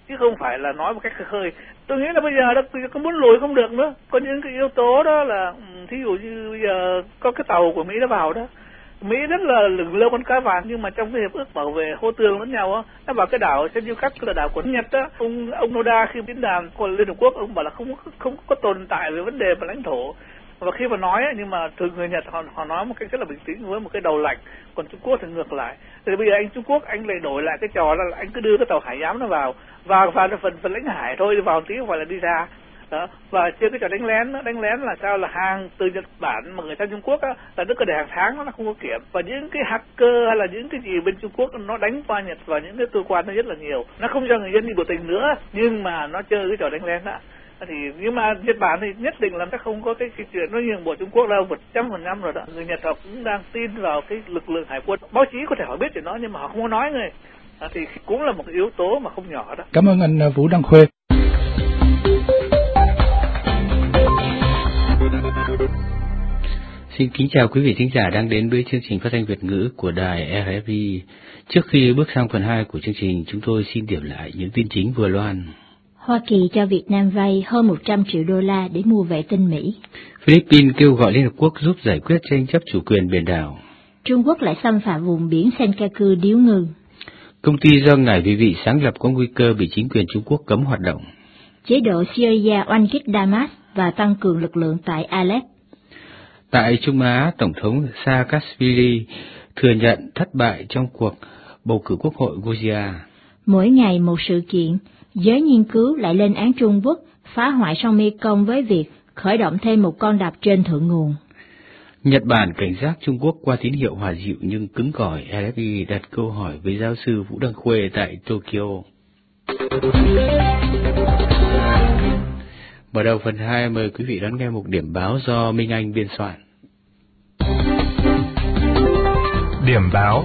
chứ không phải là nói một cách khơi khơi. Tôi nghĩ là bây giờ đó có muốn lùi không được nữa. Có những cái yếu tố đó là thí dụ như bây giờ có cái tàu của Mỹ nó vào đó, Mỹ rất là lừng lơ con cá vàng, nhưng mà trong cái hiệp ước bảo vệ hô tương lẫn nhau á, nó vào cái đảo Senkaku là đảo của Nhật á, ông ông Noda khi diễn đàn của Liên Hợp Quốc ông bảo là không không có tồn tại về vấn đề về lãnh thổ. Và khi mà nói nhưng mà thường người Nhật họ họ nói một cách rất là bình tĩnh với một cái đầu lạnh, còn Trung Quốc thì ngược lại. Thì bây giờ anh Trung Quốc anh lại đổi lại cái trò là anh cứ đưa cái tàu hải giám nó vào vào vào phần phần lãnh hải thôi, vào tí không phải là đi ra. Đó, và chơi cái trò đánh lén đó, đánh lén là sao là hàng từ Nhật Bản mà người sang Trung Quốc á, là nó cứ để hàng tháng nó không có kiểm, và những cái hacker hay là những cái gì bên Trung Quốc nó đánh qua Nhật và những cái cơ quan nó rất là nhiều, nó không cho người dân đi biểu tình nữa, nhưng mà nó chơi cái trò đánh lén đó. Thì nhưng mà Nhật Bản thì nhất định là nó không có cái, cái chuyện nó nhường bộ Trung Quốc đâu, một trăm phần trăm rồi đó. Người Nhật họ cũng đang tin vào cái lực lượng hải quân, báo chí có thể họ biết chuyện đó nhưng mà họ không có nói người, à, thì cũng là một cái yếu tố mà không nhỏ đó. Cảm ơn anh Vũ Đăng Khuê. Xin kính chào quý vị thính giả đang đến với chương trình phát thanh Việt ngữ của đài rờ ép i. Trước khi bước sang phần hai của chương trình, chúng tôi xin điểm lại những tin chính vừa loan. Hoa Kỳ cho Việt Nam vay hơn một trăm triệu đô la để mua vệ tinh Mỹ. Philippines kêu gọi Liên Hợp Quốc giúp giải quyết tranh chấp chủ quyền biển đảo. Trung Quốc lại xâm phạm vùng biển Senkaku điếu ngư. Công ty do ngài vị vị sáng lập có nguy cơ bị chính quyền Trung Quốc cấm hoạt động. Chế độ Syria oanh kích Damas và tăng cường lực lượng tại Aleppo. Tại Trung Á, Tổng thống Saakashvili thừa nhận thất bại trong cuộc bầu cử quốc hội Georgia. Mỗi ngày một sự kiện, giới nghiên cứu lại lên án Trung Quốc phá hoại sông Mekong với việc khởi động thêm một con đập trên thượng nguồn. Nhật Bản cảnh giác Trung Quốc qua tín hiệu hòa dịu nhưng cứng cỏi. rờ ép i đặt câu hỏi với giáo sư Vũ Đăng Khuê tại Tokyo. Mở đầu phần hai, mời quý vị đón nghe một điểm báo do Minh Anh biên soạn. Điểm báo.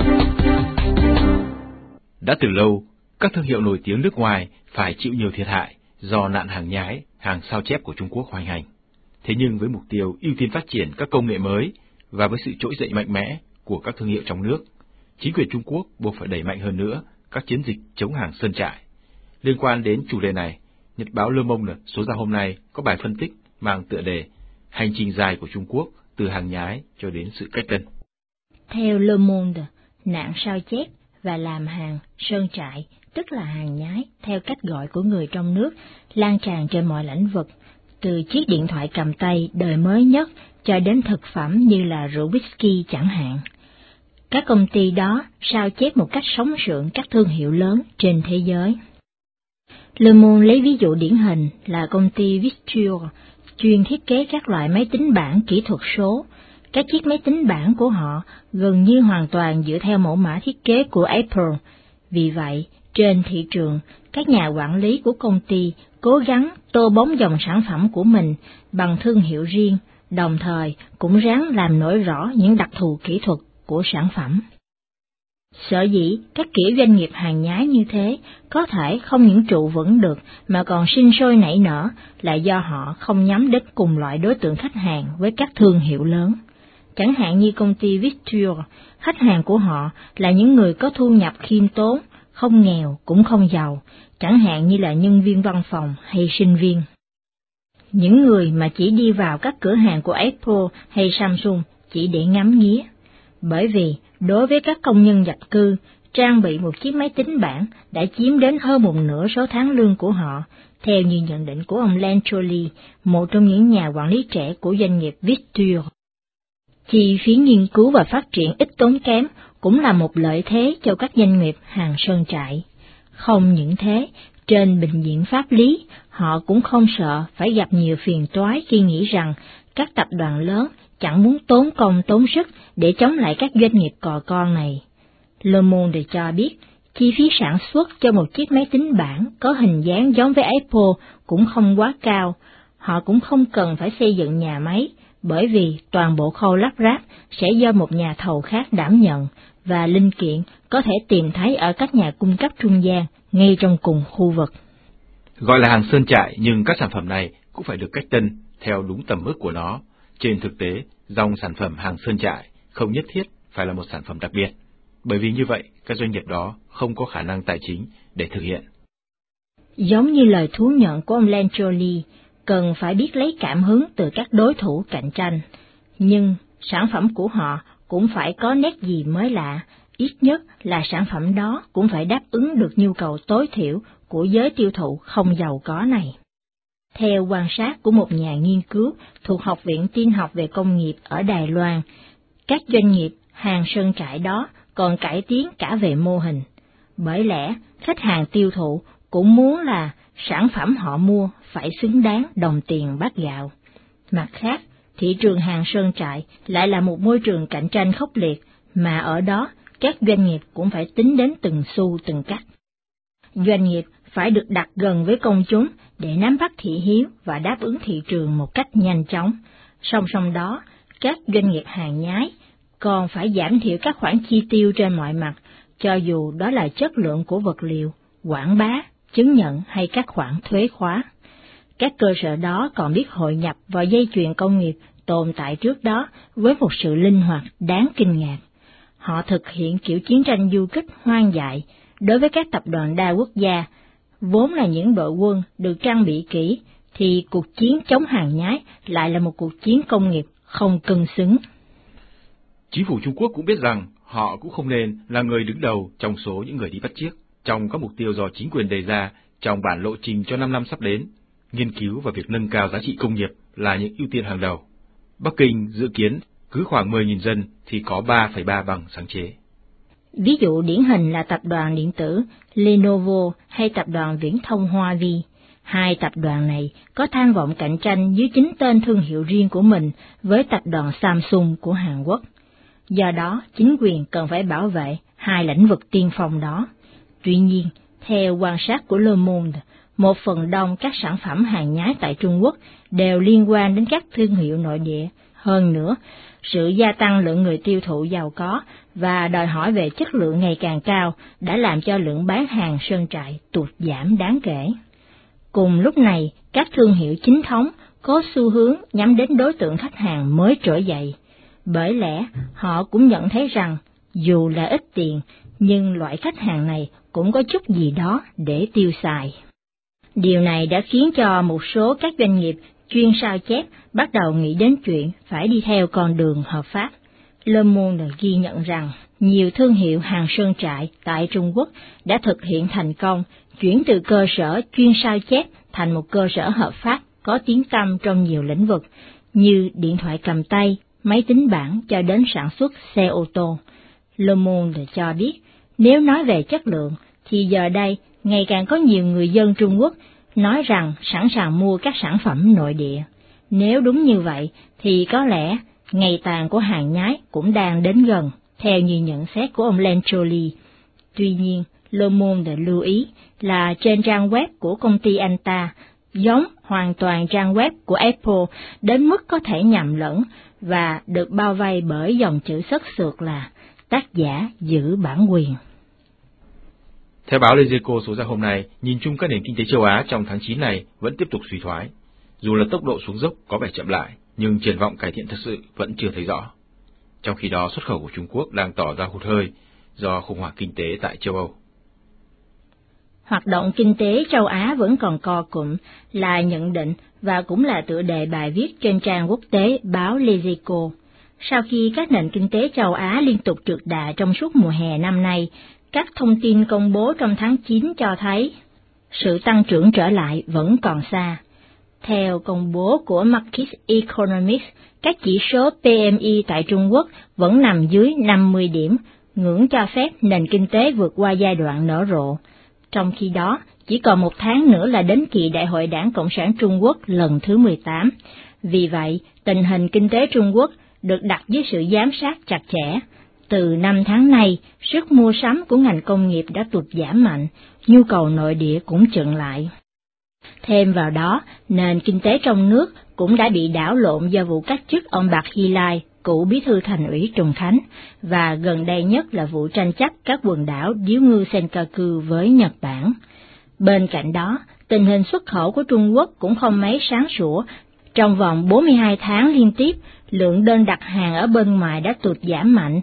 Đã từ lâu, các thương hiệu nổi tiếng nước ngoài phải chịu nhiều thiệt hại do nạn hàng nhái, hàng sao chép của Trung Quốc hoành hành. Thế nhưng với mục tiêu ưu tiên phát triển các công nghệ mới và với sự trỗi dậy mạnh mẽ của các thương hiệu trong nước, chính quyền Trung Quốc buộc phải đẩy mạnh hơn nữa các chiến dịch chống hàng sơn trại. Liên quan đến chủ đề này, Nhật báo Le Monde số ra hôm nay có bài phân tích mang tựa đề Hành trình dài của Trung Quốc từ hàng nhái cho đến sự cách tân. Theo Le Monde, nạn sao chép và làm hàng sơn trại, tức là hàng nhái theo cách gọi của người trong nước, lan tràn trên mọi lĩnh vực, từ chiếc điện thoại cầm tay đời mới nhất cho đến thực phẩm như là rượu whisky chẳng hạn. Các công ty đó sao chép một cách sống sượng các thương hiệu lớn trên thế giới. Le Monde lấy ví dụ điển hình là công ty Victure, chuyên thiết kế các loại máy tính bảng kỹ thuật số. Các chiếc máy tính bảng của họ gần như hoàn toàn dựa theo mẫu mã thiết kế của Apple. Vì vậy, trên thị trường, các nhà quản lý của công ty cố gắng tô bóng dòng sản phẩm của mình bằng thương hiệu riêng, đồng thời cũng ráng làm nổi rõ những đặc thù kỹ thuật của sản phẩm. Sở dĩ các kiểu doanh nghiệp hàng nhái như thế có thể không những trụ vững được mà còn sinh sôi nảy nở là do họ không nhắm đến cùng loại đối tượng khách hàng với các thương hiệu lớn. Chẳng hạn như công ty Victure, khách hàng của họ là những người có thu nhập khiêm tốn, không nghèo cũng không giàu, chẳng hạn như là nhân viên văn phòng hay sinh viên. Những người mà chỉ đi vào các cửa hàng của Apple hay Samsung chỉ để ngắm nghía. Bởi vì đối với các công nhân nhập cư, trang bị một chiếc máy tính bảng đã chiếm đến hơn một nửa số tháng lương của họ, theo như nhận định của ông Len Trolley, một trong những nhà quản lý trẻ của doanh nghiệp Victure. Chi phí nghiên cứu và phát triển ít tốn kém cũng là một lợi thế cho các doanh nghiệp hàng sơn trại. Không những thế, trên bình diện pháp lý, họ cũng không sợ phải gặp nhiều phiền toái khi nghĩ rằng các tập đoàn lớn chẳng muốn tốn công tốn sức để chống lại các doanh nghiệp cò con này. Le Monde cho biết, chi phí sản xuất cho một chiếc máy tính bảng có hình dáng giống với Apple cũng không quá cao. Họ cũng không cần phải xây dựng nhà máy, bởi vì toàn bộ khâu lắp ráp sẽ do một nhà thầu khác đảm nhận, và linh kiện có thể tìm thấy ở các nhà cung cấp trung gian ngay trong cùng khu vực. Gọi là hàng sơn trại nhưng các sản phẩm này cũng phải được cách tân theo đúng tầm mức của nó. Trên thực tế, dòng sản phẩm hàng sơn trại không nhất thiết phải là một sản phẩm đặc biệt, bởi vì như vậy các doanh nghiệp đó không có khả năng tài chính để thực hiện. Giống như lời thú nhận của ông Lancioli, cần phải biết lấy cảm hứng từ các đối thủ cạnh tranh, nhưng sản phẩm của họ cũng phải có nét gì mới lạ, ít nhất là sản phẩm đó cũng phải đáp ứng được nhu cầu tối thiểu của giới tiêu thụ không giàu có này. Theo quan sát của một nhà nghiên cứu thuộc Học viện Tin học về Công nghiệp ở Đài Loan, các doanh nghiệp hàng sơn trại đó còn cải tiến cả về mô hình. Bởi lẽ, khách hàng tiêu thụ cũng muốn là sản phẩm họ mua phải xứng đáng đồng tiền bát gạo. Mặt khác, thị trường hàng sơn trại lại là một môi trường cạnh tranh khốc liệt, mà ở đó các doanh nghiệp cũng phải tính đến từng xu từng cắt. Doanh nghiệp phải được đặt gần với công chúng để nắm bắt thị hiếu và đáp ứng thị trường một cách nhanh chóng. Song song đó, các doanh nghiệp hàng nhái còn phải giảm thiểu các khoản chi tiêu trên mọi mặt, cho dù đó là chất lượng của vật liệu, quảng bá, chứng nhận hay các khoản thuế khóa. Các cơ sở đó còn biết hội nhập vào dây chuyền công nghiệp tồn tại trước đó với một sự linh hoạt đáng kinh ngạc. Họ thực hiện kiểu chiến tranh du kích hoang dại đối với các tập đoàn đa quốc gia, vốn là những đội quân được trang bị kỹ, thì cuộc chiến chống hàng nhái lại là một cuộc chiến công nghiệp không cân xứng. Chính phủ Trung Quốc cũng biết rằng họ cũng không nên là người đứng đầu trong số những người đi bắt chiếc trong các mục tiêu do chính quyền đề ra trong bản lộ trình cho năm năm sắp đến. Nghiên cứu và việc nâng cao giá trị công nghiệp là những ưu tiên hàng đầu. Bắc Kinh dự kiến cứ khoảng mười nghìn dân thì có ba phẩy ba bằng sáng chế. Ví dụ điển hình là tập đoàn điện tử Lenovo hay tập đoàn viễn thông Huawei. Hai tập đoàn này có tham vọng cạnh tranh dưới chính tên thương hiệu riêng của mình với tập đoàn Samsung của Hàn Quốc. Do đó, chính quyền cần phải bảo vệ hai lĩnh vực tiên phong đó. Tuy nhiên, theo quan sát của Le Monde, một phần đông các sản phẩm hàng nhái tại Trung Quốc đều liên quan đến các thương hiệu nội địa. Hơn nữa, sự gia tăng lượng người tiêu thụ giàu có và đòi hỏi về chất lượng ngày càng cao đã làm cho lượng bán hàng sơn trại tụt giảm đáng kể. Cùng lúc này, các thương hiệu chính thống có xu hướng nhắm đến đối tượng khách hàng mới trỗi dậy. Bởi lẽ, họ cũng nhận thấy rằng, dù là ít tiền, nhưng loại khách hàng này cũng có chút gì đó để tiêu xài. Điều này đã khiến cho một số các doanh nghiệp chuyên sao chép bắt đầu nghĩ đến chuyện phải đi theo con đường hợp pháp. Le Monde ghi nhận rằng, nhiều thương hiệu hàng sơn trại tại Trung Quốc đã thực hiện thành công chuyển từ cơ sở chuyên sao chép thành một cơ sở hợp pháp có tiếng tăm trong nhiều lĩnh vực, như điện thoại cầm tay, máy tính bảng cho đến sản xuất xe ô tô. Le Monde cho biết, nếu nói về chất lượng, thì giờ đây ngày càng có nhiều người dân Trung Quốc nói rằng sẵn sàng mua các sản phẩm nội địa. Nếu đúng như vậy, thì có lẽ ngày tàn của hàng nhái cũng đang đến gần, theo như nhận xét của ông Lancioli. Tuy nhiên, Le Monde lưu ý là trên trang web của công ty anh ta giống hoàn toàn trang web của Apple đến mức có thể nhầm lẫn và được bao vây bởi dòng chữ sất sượt là tác giả giữ bản quyền. Theo báo Les Echos số ra hôm nay, nhìn chung các nền kinh tế châu Á trong tháng chín này vẫn tiếp tục suy thoái. Dù là tốc độ xuống dốc có vẻ chậm lại, nhưng triển vọng cải thiện thật sự vẫn chưa thấy rõ. Trong khi đó, xuất khẩu của Trung Quốc đang tỏ ra hụt hơi do khủng hoảng kinh tế tại châu Âu. Hoạt động kinh tế châu Á vẫn còn co cụm là nhận định và cũng là tựa đề bài viết trên trang quốc tế báo Les Echos. Sau khi các nền kinh tế châu Á liên tục trượt đà trong suốt mùa hè năm nay, các thông tin công bố trong tháng chín cho thấy sự tăng trưởng trở lại vẫn còn xa. Theo công bố của Market Economics, các chỉ số P M I tại Trung Quốc vẫn nằm dưới năm mươi điểm, ngưỡng cho phép nền kinh tế vượt qua giai đoạn nở rộ. Trong khi đó, chỉ còn một tháng nữa là đến kỳ Đại hội Đảng Cộng sản Trung Quốc lần thứ mười tám. Vì vậy, tình hình kinh tế Trung Quốc được đặt dưới sự giám sát chặt chẽ. Từ năm tháng này, sức mua sắm của ngành công nghiệp đã tụt giảm mạnh, nhu cầu nội địa cũng chững lại. Thêm vào đó, nền kinh tế trong nước cũng đã bị đảo lộn do vụ cách chức ông Bạc Hy Lai, cựu bí thư thành ủy Trùng Khánh, và gần đây nhất là vụ tranh chấp các quần đảo Điếu Ngư Senkaku với Nhật Bản. Bên cạnh đó, tình hình xuất khẩu của Trung Quốc cũng không mấy sáng sủa. Trong vòng bốn mươi hai tháng liên tiếp, lượng đơn đặt hàng ở bên ngoài đã tụt giảm mạnh.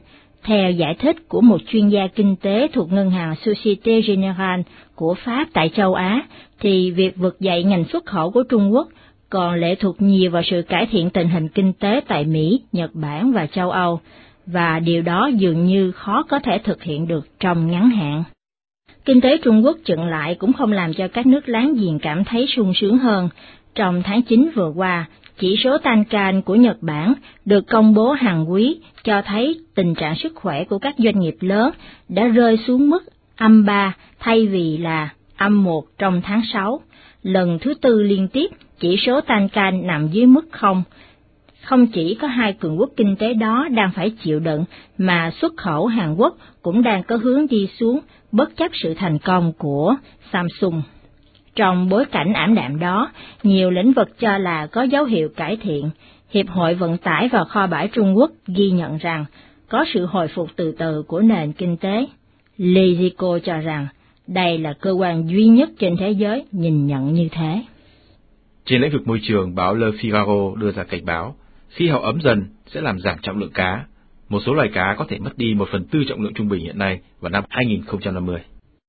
Theo giải thích của một chuyên gia kinh tế thuộc ngân hàng Société Générale của Pháp tại châu Á, thì việc vực dậy ngành xuất khẩu của Trung Quốc còn lệ thuộc nhiều vào sự cải thiện tình hình kinh tế tại Mỹ, Nhật Bản và châu Âu, và điều đó dường như khó có thể thực hiện được trong ngắn hạn. Kinh tế Trung Quốc chững lại cũng không làm cho các nước láng giềng cảm thấy sung sướng hơn. Trong tháng chín vừa qua, chỉ số Tankan của Nhật Bản được công bố hàng quý cho thấy tình trạng sức khỏe của các doanh nghiệp lớn đã rơi xuống mức âm ba thay vì là âm một trong tháng sáu. Lần thứ tư liên tiếp, chỉ số Tankan nằm dưới mức không. Không chỉ có hai cường quốc kinh tế đó đang phải chịu đựng, mà xuất khẩu Hàn Quốc cũng đang có hướng đi xuống bất chấp sự thành công của Samsung. Trong bối cảnh ảm đạm đó, nhiều lĩnh vực cho là có dấu hiệu cải thiện. Hiệp hội Vận tải và Kho bãi Trung Quốc ghi nhận rằng có sự hồi phục từ từ của nền kinh tế. Lezico cho rằng đây là cơ quan duy nhất trên thế giới nhìn nhận như thế. Trên lĩnh vực môi trường, báo Le Figaro đưa ra cảnh báo, khí hậu ấm dần sẽ làm giảm trọng lượng cá. Một số loài cá có thể mất đi một phần tư trọng lượng trung bình hiện nay vào năm hai nghìn không trăm năm mươi.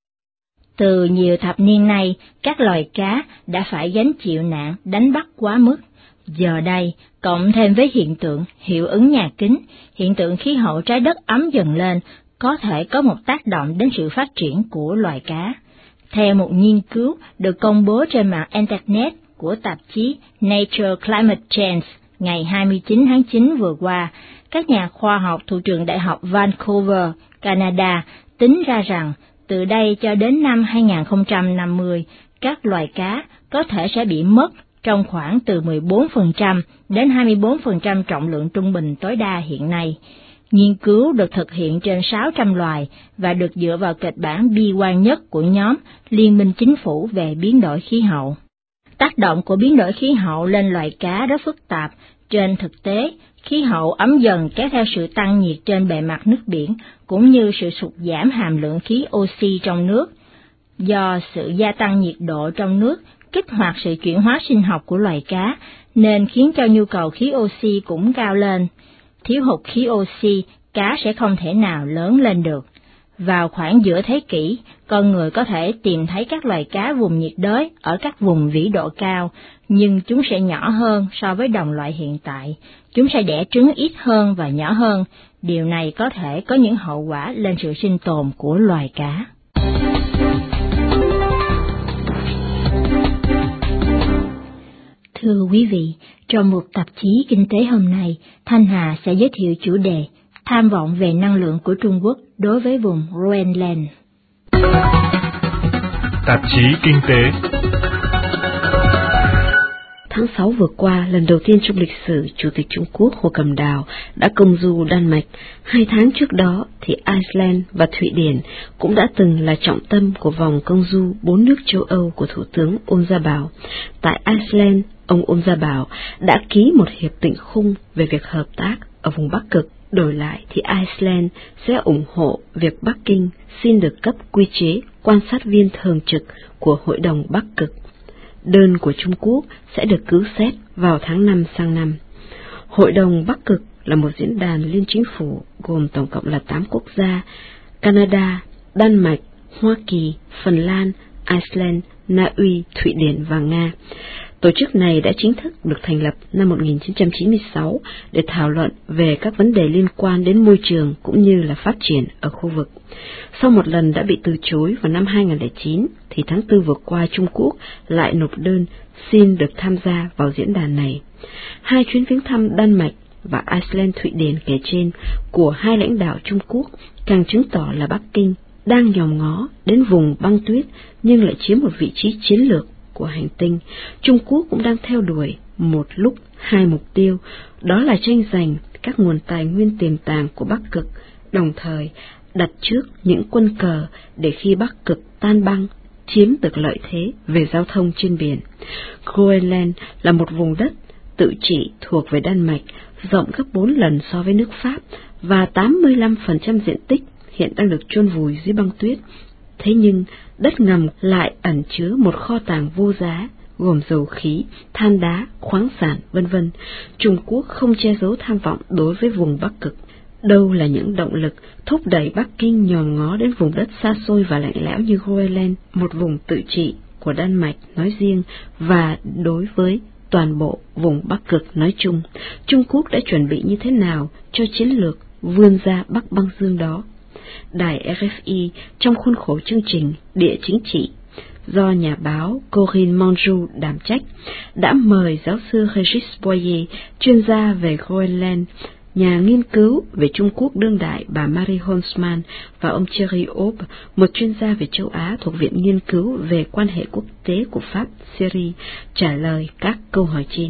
Từ nhiều thập niên nay, các loài cá đã phải gánh chịu nạn đánh bắt quá mức. Giờ đây, cộng thêm với hiện tượng hiệu ứng nhà kính, hiện tượng khí hậu trái đất ấm dần lên, có thể có một tác động đến sự phát triển của loài cá. Theo một nghiên cứu được công bố trên mạng Internet của tạp chí Nature Climate Change ngày hai mươi chín tháng chín vừa qua, các nhà khoa học thuộc trường Đại học Vancouver, Canada, tính ra rằng từ đây cho đến năm hai nghìn không trăm năm mươi, các loài cá có thể sẽ bị mất trong khoảng từ mười bốn phần trăm đến hai mươi bốn phần trăm trọng lượng trung bình tối đa hiện nay. Nghiên cứu được thực hiện trên sáu trăm loài và được dựa vào kịch bản bi quan nhất của nhóm Liên minh Chính phủ về biến đổi khí hậu. Tác động của biến đổi khí hậu lên loài cá rất phức tạp. Trên thực tế, khí hậu ấm dần kéo theo sự tăng nhiệt trên bề mặt nước biển, cũng như sự sụt giảm hàm lượng khí oxy trong nước. Do sự gia tăng nhiệt độ trong nước kích hoạt sự chuyển hóa sinh học của loài cá, nên khiến cho nhu cầu khí oxy cũng cao lên. Thiếu hụt khí oxy, cá sẽ không thể nào lớn lên được. Vào khoảng giữa thế kỷ, con người có thể tìm thấy các loài cá vùng nhiệt đới ở các vùng vĩ độ cao, nhưng chúng sẽ nhỏ hơn so với đồng loại hiện tại. Chúng sẽ đẻ trứng ít hơn và nhỏ hơn. Điều này có thể có những hậu quả lên sự sinh tồn của loài cá. Thưa quý vị, trong một tạp chí kinh tế hôm nay, Thanh Hà sẽ giới thiệu chủ đề tham vọng về năng lượng của Trung Quốc đối với vùng Groenland. Tạp chí kinh tế. Tháng sáu vừa qua, lần đầu tiên trong lịch sử, Chủ tịch Trung Quốc Hồ Cẩm Đào đã công du Đan Mạch. Hai tháng trước đó thì Iceland và Thụy Điển cũng đã từng là trọng tâm của vòng công du bốn nước châu Âu của Thủ tướng Ôn Gia Bảo. Tại Iceland, ông Ôn Gia Bảo đã ký một hiệp định khung về việc hợp tác ở vùng Bắc Cực. Đổi lại thì Iceland sẽ ủng hộ việc Bắc Kinh xin được cấp quy chế quan sát viên thường trực của Hội đồng Bắc Cực. Đơn của Trung Quốc sẽ được cứu xét vào tháng năm sang năm. Hội đồng Bắc Cực là một diễn đàn liên chính phủ gồm tổng cộng là tám quốc gia: Canada, Đan Mạch, Hoa Kỳ, Phần Lan, Iceland, Na Uy, Thụy Điển và Nga. Tổ chức này đã chính thức được thành lập năm một nghìn chín trăm chín mươi sáu để thảo luận về các vấn đề liên quan đến môi trường cũng như là phát triển ở khu vực. Sau một lần đã bị từ chối vào năm hai nghìn không trăm lẻ chín, thì tháng tư vừa qua Trung Quốc lại nộp đơn xin được tham gia vào diễn đàn này. Hai chuyến viếng thăm Đan Mạch và Iceland Thụy Điển kể trên của hai lãnh đạo Trung Quốc càng chứng tỏ là Bắc Kinh đang nhòm ngó đến vùng băng tuyết nhưng lại chiếm một vị trí chiến lược của hành tinh. Trung Quốc cũng đang theo đuổi một lúc hai mục tiêu, đó là tranh giành các nguồn tài nguyên tiềm tàng của Bắc Cực, đồng thời đặt trước những quân cờ để khi Bắc Cực tan băng, chiếm được lợi thế về giao thông trên biển. Groenland là một vùng đất tự trị thuộc về Đan Mạch, rộng gấp bốn lần so với nước Pháp và tám mươi lăm phần trăm diện tích hiện đang được chôn vùi dưới băng tuyết. Thế nhưng, đất ngầm lại ẩn chứa một kho tàng vô giá, gồm dầu khí, than đá, khoáng sản, vân vân. Trung Quốc không che giấu tham vọng đối với vùng Bắc Cực. Đâu là những động lực thúc đẩy Bắc Kinh nhòm ngó đến vùng đất xa xôi và lạnh lẽo như Groenland, một vùng tự trị của Đan Mạch nói riêng và đối với toàn bộ vùng Bắc Cực nói chung? Trung Quốc đã chuẩn bị như thế nào cho chiến lược vươn ra Bắc băng dương đó? Đài rờ ép i trong khuôn khổ chương trình Địa chính trị do nhà báo Corinne Manjou đảm trách đã mời giáo sư Régis Boyer, chuyên gia về Groenland, nhà nghiên cứu về Trung Quốc đương đại bà Marie Holzman và ông Thierry Aube, một chuyên gia về châu Á thuộc Viện Nghiên cứu về quan hệ quốc tế của Pháp, Syria, trả lời các câu hỏi trên.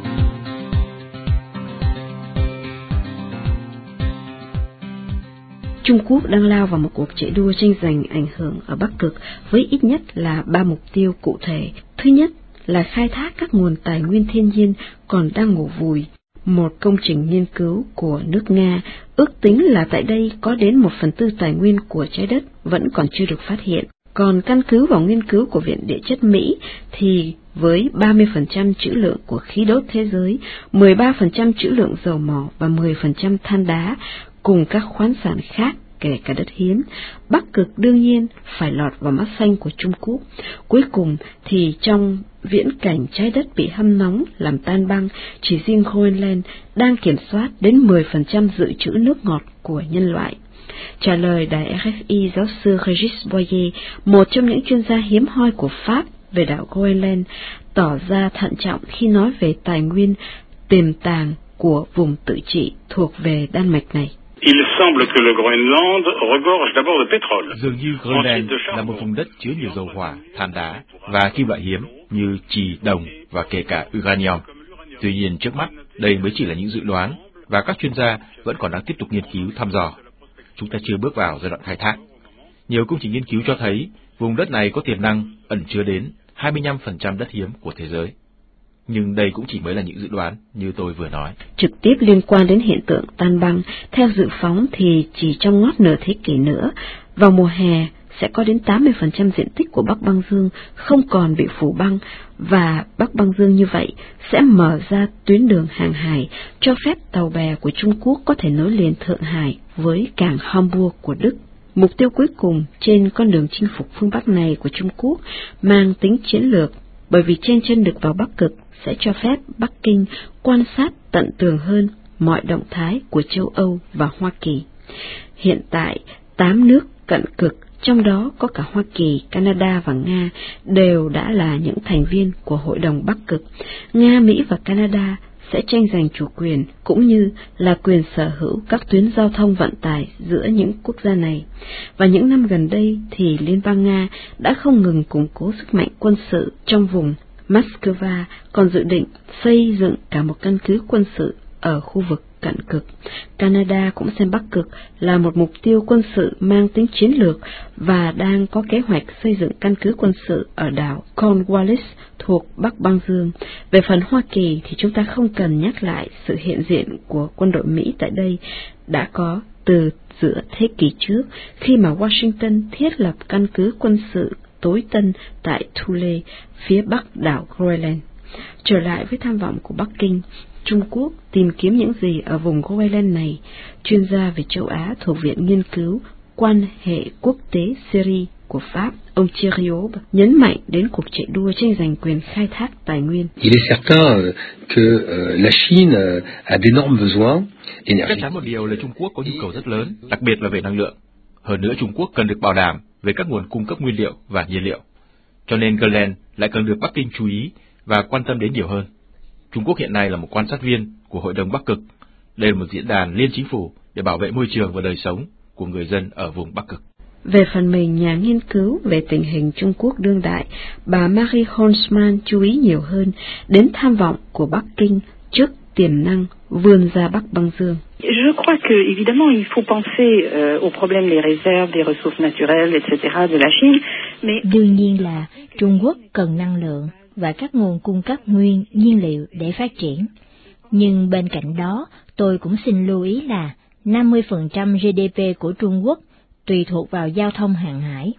Trung Quốc đang lao vào một cuộc chạy đua tranh giành ảnh hưởng ở Bắc Cực với ít nhất là ba mục tiêu cụ thể. Thứ nhất là khai thác các nguồn tài nguyên thiên nhiên còn đang ngủ vùi. Một công trình nghiên cứu của nước Nga ước tính là tại đây có đến một phần tư tài nguyên của trái đất vẫn còn chưa được phát hiện. Còn căn cứ vào nghiên cứu của Viện Địa chất Mỹ thì với ba mươi phần trăm trữ lượng của khí đốt thế giới, mười ba phần trăm trữ lượng dầu mỏ và mười phần trăm than đá cùng các khoáng sản khác kể cả đất hiếm, Bắc Cực đương nhiên phải lọt vào mắt xanh của Trung Quốc. Cuối cùng thì trong viễn cảnh trái đất bị hâm nóng làm tan băng, chỉ riêng Groenland đang kiểm soát đến mười phần trăm dự trữ nước ngọt của nhân loại. Trả lời đài rờ ép i, giáo sư Régis Boyer, một trong những chuyên gia hiếm hoi của Pháp về đảo Groenland, tỏ ra thận trọng khi nói về tài nguyên tiềm tàng của vùng tự trị thuộc về Đan Mạch này. Il semble que le Groenland regorge d'abord de pétrole. Dường như Groenland là một vùng đất chứa nhiều dầu hỏa, than đá và kim loại hiếm như trì, đồng và kể cả uranium. Tuy nhiên trước mắt, đây mới chỉ là những dự đoán và các chuyên gia vẫn còn đang tiếp tục nghiên cứu thăm dò. Chúng ta chưa bước vào giai đoạn khai thác. Nhiều công trình nghiên cứu cho thấy vùng đất này có tiềm năng ẩn chứa đến hai mươi lăm phần trăm đất hiếm của thế giới. Nhưng đây cũng chỉ mới là những dự đoán như tôi vừa nói. Trực tiếp liên quan đến hiện tượng tan băng, theo dự phóng thì chỉ trong ngót nửa thế kỷ nữa, vào mùa hè sẽ có đến tám mươi phần trăm diện tích của Bắc băng dương không còn bị phủ băng, và Bắc băng dương như vậy sẽ mở ra tuyến đường hàng hải cho phép tàu bè của Trung Quốc có thể nối liền Thượng Hải với cảng Hamburg của Đức. Mục tiêu cuối cùng trên con đường chinh phục phương Bắc này của Trung Quốc mang tính chiến lược, bởi vì chen chân được vào Bắc Cực sẽ cho phép Bắc Kinh quan sát tận tường hơn mọi động thái của châu Âu và Hoa Kỳ. Hiện tại, tám nước cận cực, trong đó có cả Hoa Kỳ, Canada và Nga, đều đã là những thành viên của Hội đồng Bắc Cực. Nga, Mỹ và Canada sẽ tranh giành chủ quyền cũng như là quyền sở hữu các tuyến giao thông vận tải giữa những quốc gia này. Và những năm gần đây thì Liên bang Nga đã không ngừng củng cố sức mạnh quân sự trong vùng. Moscow còn dự định xây dựng cả một căn cứ quân sự ở khu vực cận cực. Canada cũng xem Bắc Cực là một mục tiêu quân sự mang tính chiến lược và đang có kế hoạch xây dựng căn cứ quân sự ở đảo Cornwallis thuộc Bắc băng dương. Về phần Hoa Kỳ thì chúng ta không cần nhắc lại sự hiện diện của quân đội Mỹ tại đây đã có từ giữa thế kỷ trước, khi mà Washington thiết lập căn cứ quân sự tối tân tại Thule, phía bắc đảo Groenland. Trở lại với tham vọng của Bắc Kinh, Trung Quốc tìm kiếm những gì ở vùng Groenland này? Chuyên gia về châu Á thuộc Viện Nghiên cứu Quan hệ Quốc tế Syria của Pháp, ông Thierry Aube, nhấn mạnh đến cuộc chạy đua tranh giành quyền khai thác tài nguyên. Il est certain que la Chine a d'énormes besoins énergétiques. Chắc chắn một điều là Trung Quốc có nhu cầu rất lớn, đặc biệt là về năng lượng. Hơn nữa Trung Quốc cần được bảo đảm về các nguồn cung cấp nguyên liệu và nhiên liệu. Cho nên Groenland lại cần được Bắc Kinh chú ý và quan tâm đến nhiều hơn. Trung Quốc hiện nay là một quan sát viên của Hội đồng Bắc Cực. Đây là một diễn đàn liên chính phủ để bảo vệ môi trường và đời sống của người dân ở vùng Bắc Cực. Về phần mình, nhà nghiên cứu về tình hình Trung Quốc đương đại, bà Marie Holzman chú ý nhiều hơn đến tham vọng của Bắc Kinh trước tiềm năng vươn ra Bắc băng dương. Je crois que évidemment il faut penser euh, aux problèmes des réserves, des ressources naturelles, et cetera de la Chine, mais đương nhiên là Trung Quốc cần năng lượng và các nguồn cung cấp nguyên nhiên liệu để phát triển. Nhưng bên cạnh đó, tôi cũng xin lưu ý là năm mươi phần trăm giê đê pê của Trung Quốc tùy thuộc vào giao thông hàng hải.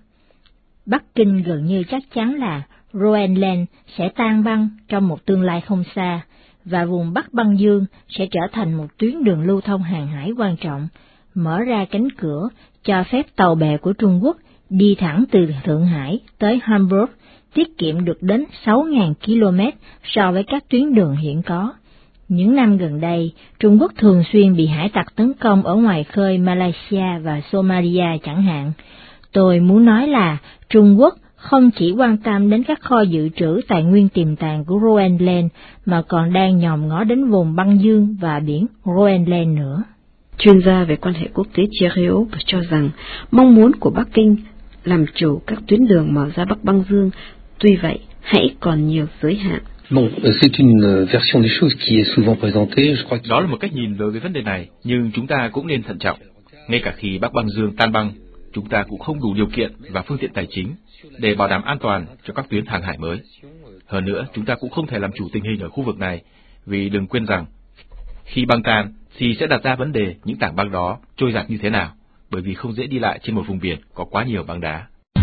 Bắc Kinh gần như chắc chắn là Groenland sẽ tan băng trong một tương lai không xa, và vùng Bắc Băng Dương sẽ trở thành một tuyến đường lưu thông hàng hải quan trọng, mở ra cánh cửa cho phép tàu bè của Trung Quốc đi thẳng từ Thượng Hải tới Hamburg, tiết kiệm được đến sáu nghìn ki lô mét so với các tuyến đường hiện có. Những năm gần đây, Trung Quốc thường xuyên bị hải tặc tấn công ở ngoài khơi Malaysia và Somalia chẳng hạn. Tôi muốn nói là Trung Quốc không chỉ quan tâm đến các kho dự trữ tài nguyên tiềm tàng của Groenland, mà còn đang nhòm ngó đến vùng băng dương và biển Groenland nữa. Chuyên gia về quan hệ quốc tế Thierry Aube cho rằng mong muốn của Bắc Kinh làm chủ các tuyến đường mở ra Bắc băng dương, tuy vậy hãy còn nhiều giới hạn. Bon, c'est une version des choses qui est souvent présentée, je crois. Đó là một cách nhìn đối với vấn đề này, nhưng chúng ta cũng nên thận trọng. Ngay cả khi Bắc băng dương tan băng, chúng ta cũng không đủ điều kiện và phương tiện tài chính để bảo đảm an toàn cho các tuyến hàng hải mới. Hơn nữa, chúng ta cũng không thể làm chủ tình hình ở khu vực này, vì đừng quên rằng khi băng tan thì sẽ đặt ra vấn đề những tảng băng đó trôi dạt như thế nào, bởi vì không dễ đi lại trên một vùng biển có quá nhiều băng đá.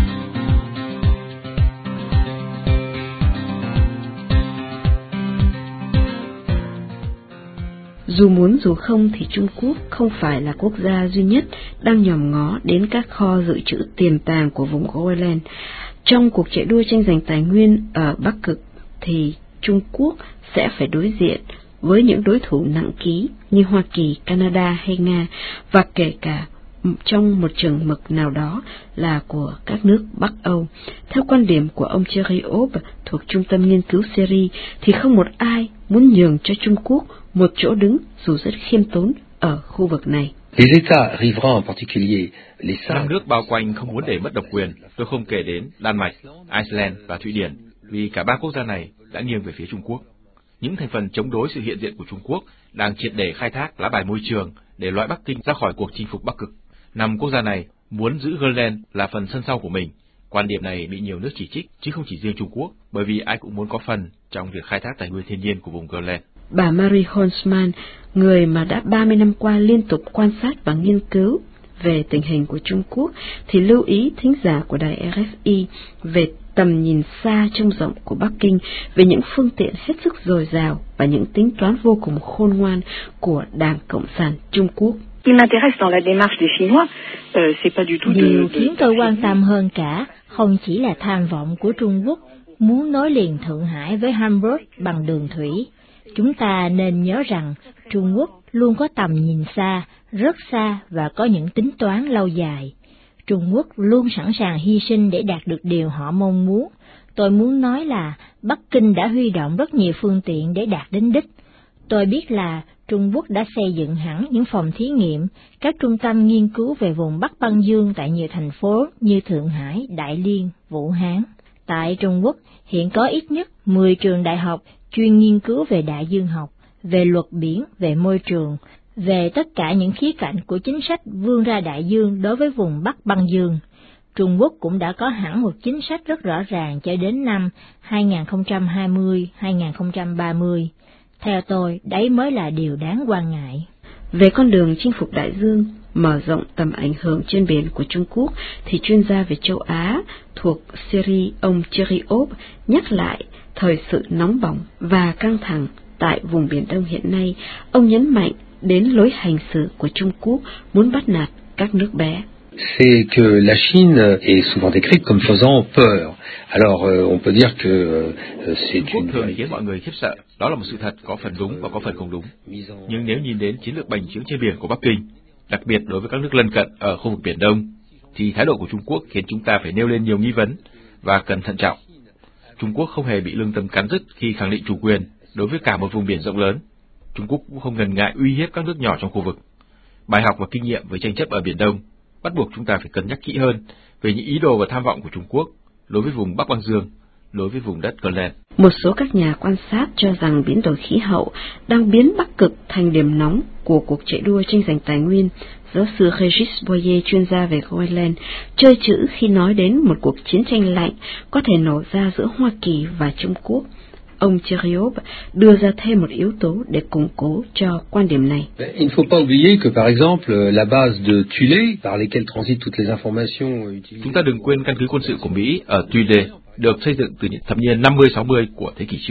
Dù muốn dù không thì Trung Quốc không phải là quốc gia duy nhất đang nhòm ngó đến các kho dự trữ tiềm tàng của vùng Groenland. Trong cuộc chạy đua tranh giành tài nguyên ở Bắc Cực thì Trung Quốc sẽ phải đối diện với những đối thủ nặng ký như Hoa Kỳ, Canada hay Nga, và kể cả trong một chừng mực nào đó là của các nước Bắc Âu. Theo quan điểm của ông Thierry Aube thuộc Trung tâm Nghiên cứu Syrie thì không một ai muốn nhường cho Trung Quốc một chỗ đứng dù rất khiêm tốn ở khu vực này. Les États riverains en particulier, les Năm nước bao quanh không muốn để mất độc quyền, tôi không kể đến Đan Mạch, Iceland và Thụy Điển, vì cả ba quốc gia này đã nghiêng về phía Trung Quốc. Những thành phần chống đối sự hiện diện của Trung Quốc đang triệt để khai thác lá bài môi trường để loại Bắc Kinh ra khỏi cuộc chinh phục Bắc Cực. Năm quốc gia này muốn giữ Greenland là phần sân sau của mình. Quan điểm này bị nhiều nước chỉ trích, chứ không chỉ riêng Trung Quốc, bởi vì ai cũng muốn có phần trong việc khai thác tài nguyên thiên nhiên của vùng Greenland. Bà Marie Holzman, người mà đã ba mươi năm qua liên tục quan sát và nghiên cứu về tình hình của Trung Quốc, thì lưu ý thính giả của đài rờ ép i về tầm nhìn xa trông rộng của Bắc Kinh, về những phương tiện hết sức dồi dào và những tính toán vô cùng khôn ngoan của Đảng Cộng sản Trung Quốc. Điều khiến tôi quan tâm hơn cả không chỉ là tham vọng của Trung Quốc muốn nối liền Thượng Hải với Hamburg bằng đường thủy. Chúng ta nên nhớ rằng Trung Quốc luôn có tầm nhìn xa, rất xa và có những tính toán lâu dài. Trung Quốc luôn sẵn sàng hy sinh để đạt được điều họ mong muốn. Tôi muốn nói là Bắc Kinh đã huy động rất nhiều phương tiện để đạt đến đích. Tôi biết là Trung Quốc đã xây dựng hẳn những phòng thí nghiệm, các trung tâm nghiên cứu về vùng Bắc băng dương tại nhiều thành phố như Thượng Hải, Đại Liên, Vũ Hán. Tại Trung Quốc, hiện có ít nhất mười trường đại học chuyên nghiên cứu về đại dương học, về luật biển, về môi trường, về tất cả những khía cạnh của chính sách vươn ra đại dương đối với vùng Bắc băng dương. Trung Quốc cũng đã có hẳn một chính sách rất rõ ràng cho đến năm hai không hai không đến hai không ba không. Theo tôi, đấy mới là điều đáng quan ngại. Về con đường chinh phục đại dương, mở rộng tầm ảnh hưởng trên biển của Trung Quốc, thì chuyên gia về châu Á thuộc Syrie, ông Thierry Aube nhắc lại thời sự nóng bỏng và căng thẳng tại vùng Biển Đông hiện nay. Ông nhấn mạnh đến lối hành xử của Trung Quốc muốn bắt nạt các nước bé. C'est que la Chine est souvent décrite comme faisant peur. Alors euh, on peut dire que euh, c'est Trung Quốc une... thường khiến mọi người khiếp sợ. Đó là một sự thật có phần đúng và có phần không đúng. Nhưng nếu nhìn đến chiến lược bành trướng trên biển của Bắc Kinh, đặc biệt đối với các nước lân cận ở khu vực Biển Đông, thì thái độ của Trung Quốc khiến chúng ta phải nêu lên nhiều nghi vấn và cần thận trọng. Trung Quốc không hề bị lương tâm cắn rứt khi khẳng định chủ quyền đối với cả một vùng biển rộng lớn. Trung Quốc cũng không ngần ngại uy hiếp các nước nhỏ trong khu vực. Bài học và kinh nghiệm với tranh chấp ở Biển Đông bắt buộc chúng ta phải cân nhắc kỹ hơn về những ý đồ và tham vọng của Trung Quốc đối với vùng Bắc băng dương, đối với vùng đất Greenland. Một số các nhà quan sát cho rằng biến đổi khí hậu đang biến Bắc Cực thành điểm nóng của cuộc chạy đua tranh giành tài nguyên. Giáo sư Régis Boyer, chuyên gia về Groenland, chơi chữ khi nói đến một cuộc chiến tranh lạnh có thể nổ ra giữa Hoa Kỳ và Trung Quốc. Ông Thierry Aube đưa ra thêm một yếu tố để củng cố cho quan điểm này. Il ne faut pas oublier que par exemple la base de Thule par lesquelles transitent toutes les informations. Chúng ta đừng quên căn cứ quân sự của Mỹ ở Thule được xây dựng từ những thập niên năm mươi sáu mươi của thế kỷ trước.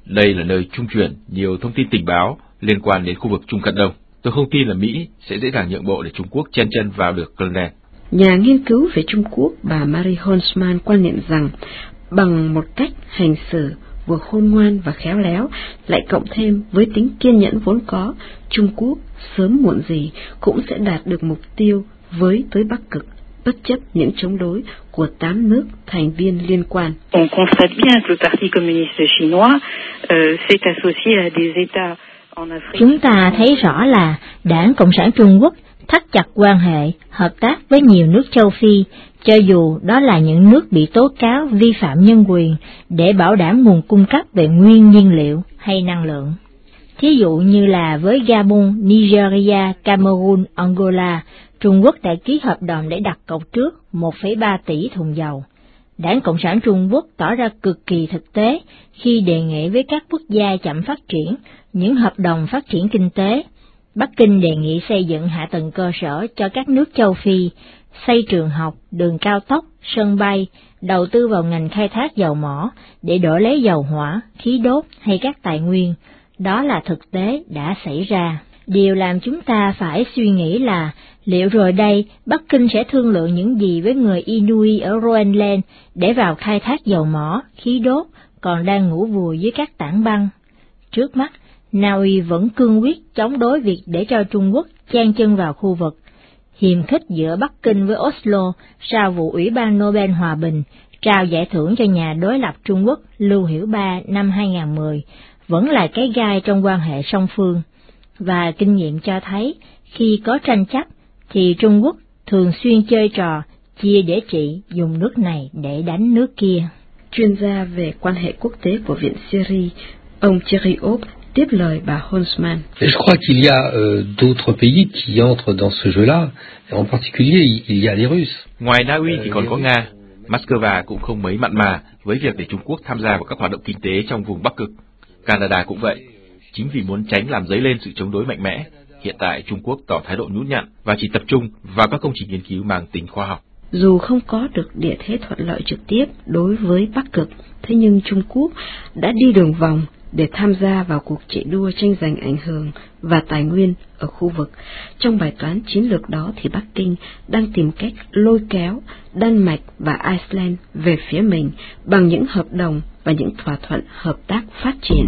Đây là nơi trung chuyển nhiều thông tin tình báo liên quan đến khu vực Trung Cận Đông. Tôi không tin là Mỹ sẽ dễ dàng nhượng bộ để Trung Quốc chen chân vào được Greenland. Nhà nghiên cứu về Trung Quốc bà Marie Holzman quan niệm rằng bằng một cách hành xử vừa khôn ngoan và khéo léo, lại cộng thêm với tính kiên nhẫn vốn có, Trung Quốc sớm muộn gì cũng sẽ đạt được mục tiêu với tới Bắc Cực, bất chấp những chống đối của tám nước thành viên liên quan. On constate bien que le Parti communiste chinois euh, s'est associé à des États en Afrique. Chúng ta thấy rõ là Đảng Cộng sản Trung Quốc thắt chặt quan hệ, hợp tác với nhiều nước châu Phi, cho dù đó là những nước bị tố cáo vi phạm nhân quyền, để bảo đảm nguồn cung cấp về nguyên nhiên liệu hay năng lượng. Thí dụ như là với Gabon, Nigeria, Cameroon, Angola, Trung Quốc đã ký hợp đồng để đặt cọc trước một phẩy ba tỷ thùng dầu. Đảng Cộng sản Trung Quốc tỏ ra cực kỳ thực tế khi đề nghị với các quốc gia chậm phát triển những hợp đồng phát triển kinh tế. Bắc Kinh đề nghị xây dựng hạ tầng cơ sở cho các nước châu Phi, xây trường học, đường cao tốc, sân bay, đầu tư vào ngành khai thác dầu mỏ để đổi lấy dầu hỏa, khí đốt hay các tài nguyên. Đó là thực tế đã xảy ra. Điều làm chúng ta phải suy nghĩ là liệu rồi đây Bắc Kinh sẽ thương lượng những gì với người Inuit ở Groenland để vào khai thác dầu mỏ, khí đốt, còn đang ngủ vùi dưới các tảng băng. Trước mắt, Na Uy vẫn cương quyết chống đối việc để cho Trung Quốc chen chân vào khu vực. Hiềm khích giữa Bắc Kinh với Oslo sau vụ Ủy ban Nobel Hòa bình trao giải thưởng cho nhà đối lập Trung Quốc Lưu Hiểu Ba năm hai nghìn không trăm mười vẫn là cái gai trong quan hệ song phương. Và kinh nghiệm cho thấy, khi có tranh chấp, thì Trung Quốc thường xuyên chơi trò chia để trị, dùng nước này để đánh nước kia. Chuyên gia về quan hệ quốc tế của Viện Syrie, ông Thierry Aube, tiếp lời bà Holzman. Je crois qu'il y a euh, d'autres pays qui entrent dans ce jeu-là, en particulier il y a les Russes. Ngoài Na Uy thì còn có Nga. Moscow cũng không mấy mặn mà với việc để Trung Quốc tham gia vào các hoạt động kinh tế trong vùng Bắc Cực. Canada cũng vậy. Chính vì muốn tránh làm dấy lên sự chống đối mạnh mẽ, hiện tại Trung Quốc tỏ thái độ nhút nhặn và chỉ tập trung vào các công trình nghiên cứu mang tính khoa học. Dù không có được địa thế thuận lợi trực tiếp đối với Bắc Cực, thế nhưng Trung Quốc đã đi đường vòng để tham gia vào cuộc chạy đua tranh giành ảnh hưởng và tài nguyên ở khu vực. Trong bài toán chiến lược đó thì Bắc Kinh đang tìm cách lôi kéo Đan Mạch và Iceland về phía mình bằng những hợp đồng và những thỏa thuận hợp tác phát triển.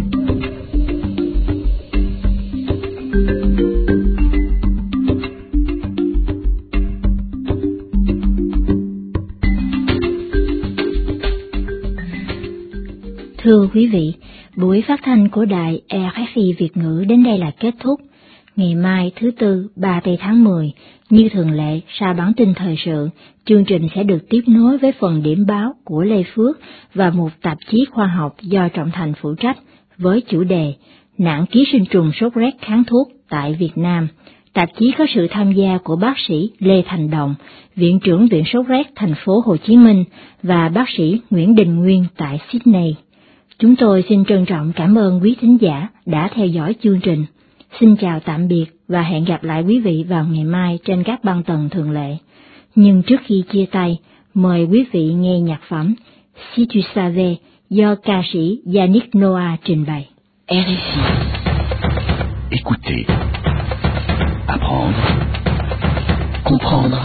Thưa quý vị, buổi phát thanh của đài rờ ép i Việt ngữ đến đây là kết thúc. Ngày mai thứ Tư ba tây tháng mười, như thường lệ sau bản tin thời sự, chương trình sẽ được tiếp nối với phần điểm báo của Lê Phước và một tạp chí khoa học do Trọng Thành phụ trách với chủ đề Nạn ký sinh trùng sốt rét kháng thuốc tại Việt Nam. Tạp chí có sự tham gia của bác sĩ Lê Thành Đồng, Viện trưởng Viện Sốt rét thành phố Hồ Chí Minh và bác sĩ Nguyễn Đình Nguyên tại Sydney. Chúng tôi xin trân trọng cảm ơn quý thính giả đã theo dõi chương trình. Xin chào tạm biệt và hẹn gặp lại quý vị vào ngày mai trên các băng tần thường lệ. Nhưng trước khi chia tay, mời quý vị nghe nhạc phẩm Si tu savais do ca sĩ Yannick Noah trình bày. rờ ép i. Écoutez, apprendre, comprendre.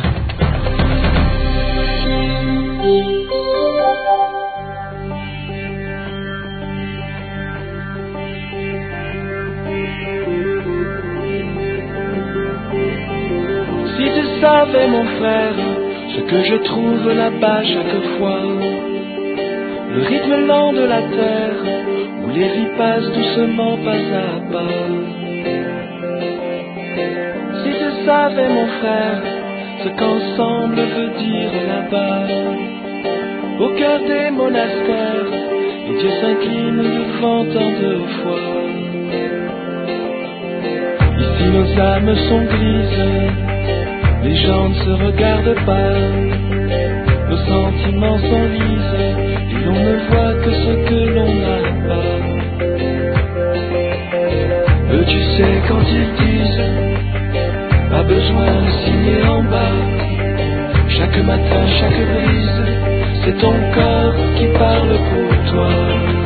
Si tu savais, mon frère, ce que je trouve là-bas chaque fois, le rythme lent de la terre, où les vies passent doucement pas à pas. Si tu savais, mon frère, ce qu'ensemble veut dire là-bas, au cœur des monastères, les dieux s'inclinent devant tant de fois. Ici nos âmes sont grises, les gens ne se regardent pas, nos sentiments sont lises, et l'on ne voit que ce que l'on n'a pas. Eux tu sais quand ils disent, pas besoin de signer en bas, chaque matin, chaque brise, c'est ton corps qui parle pour toi.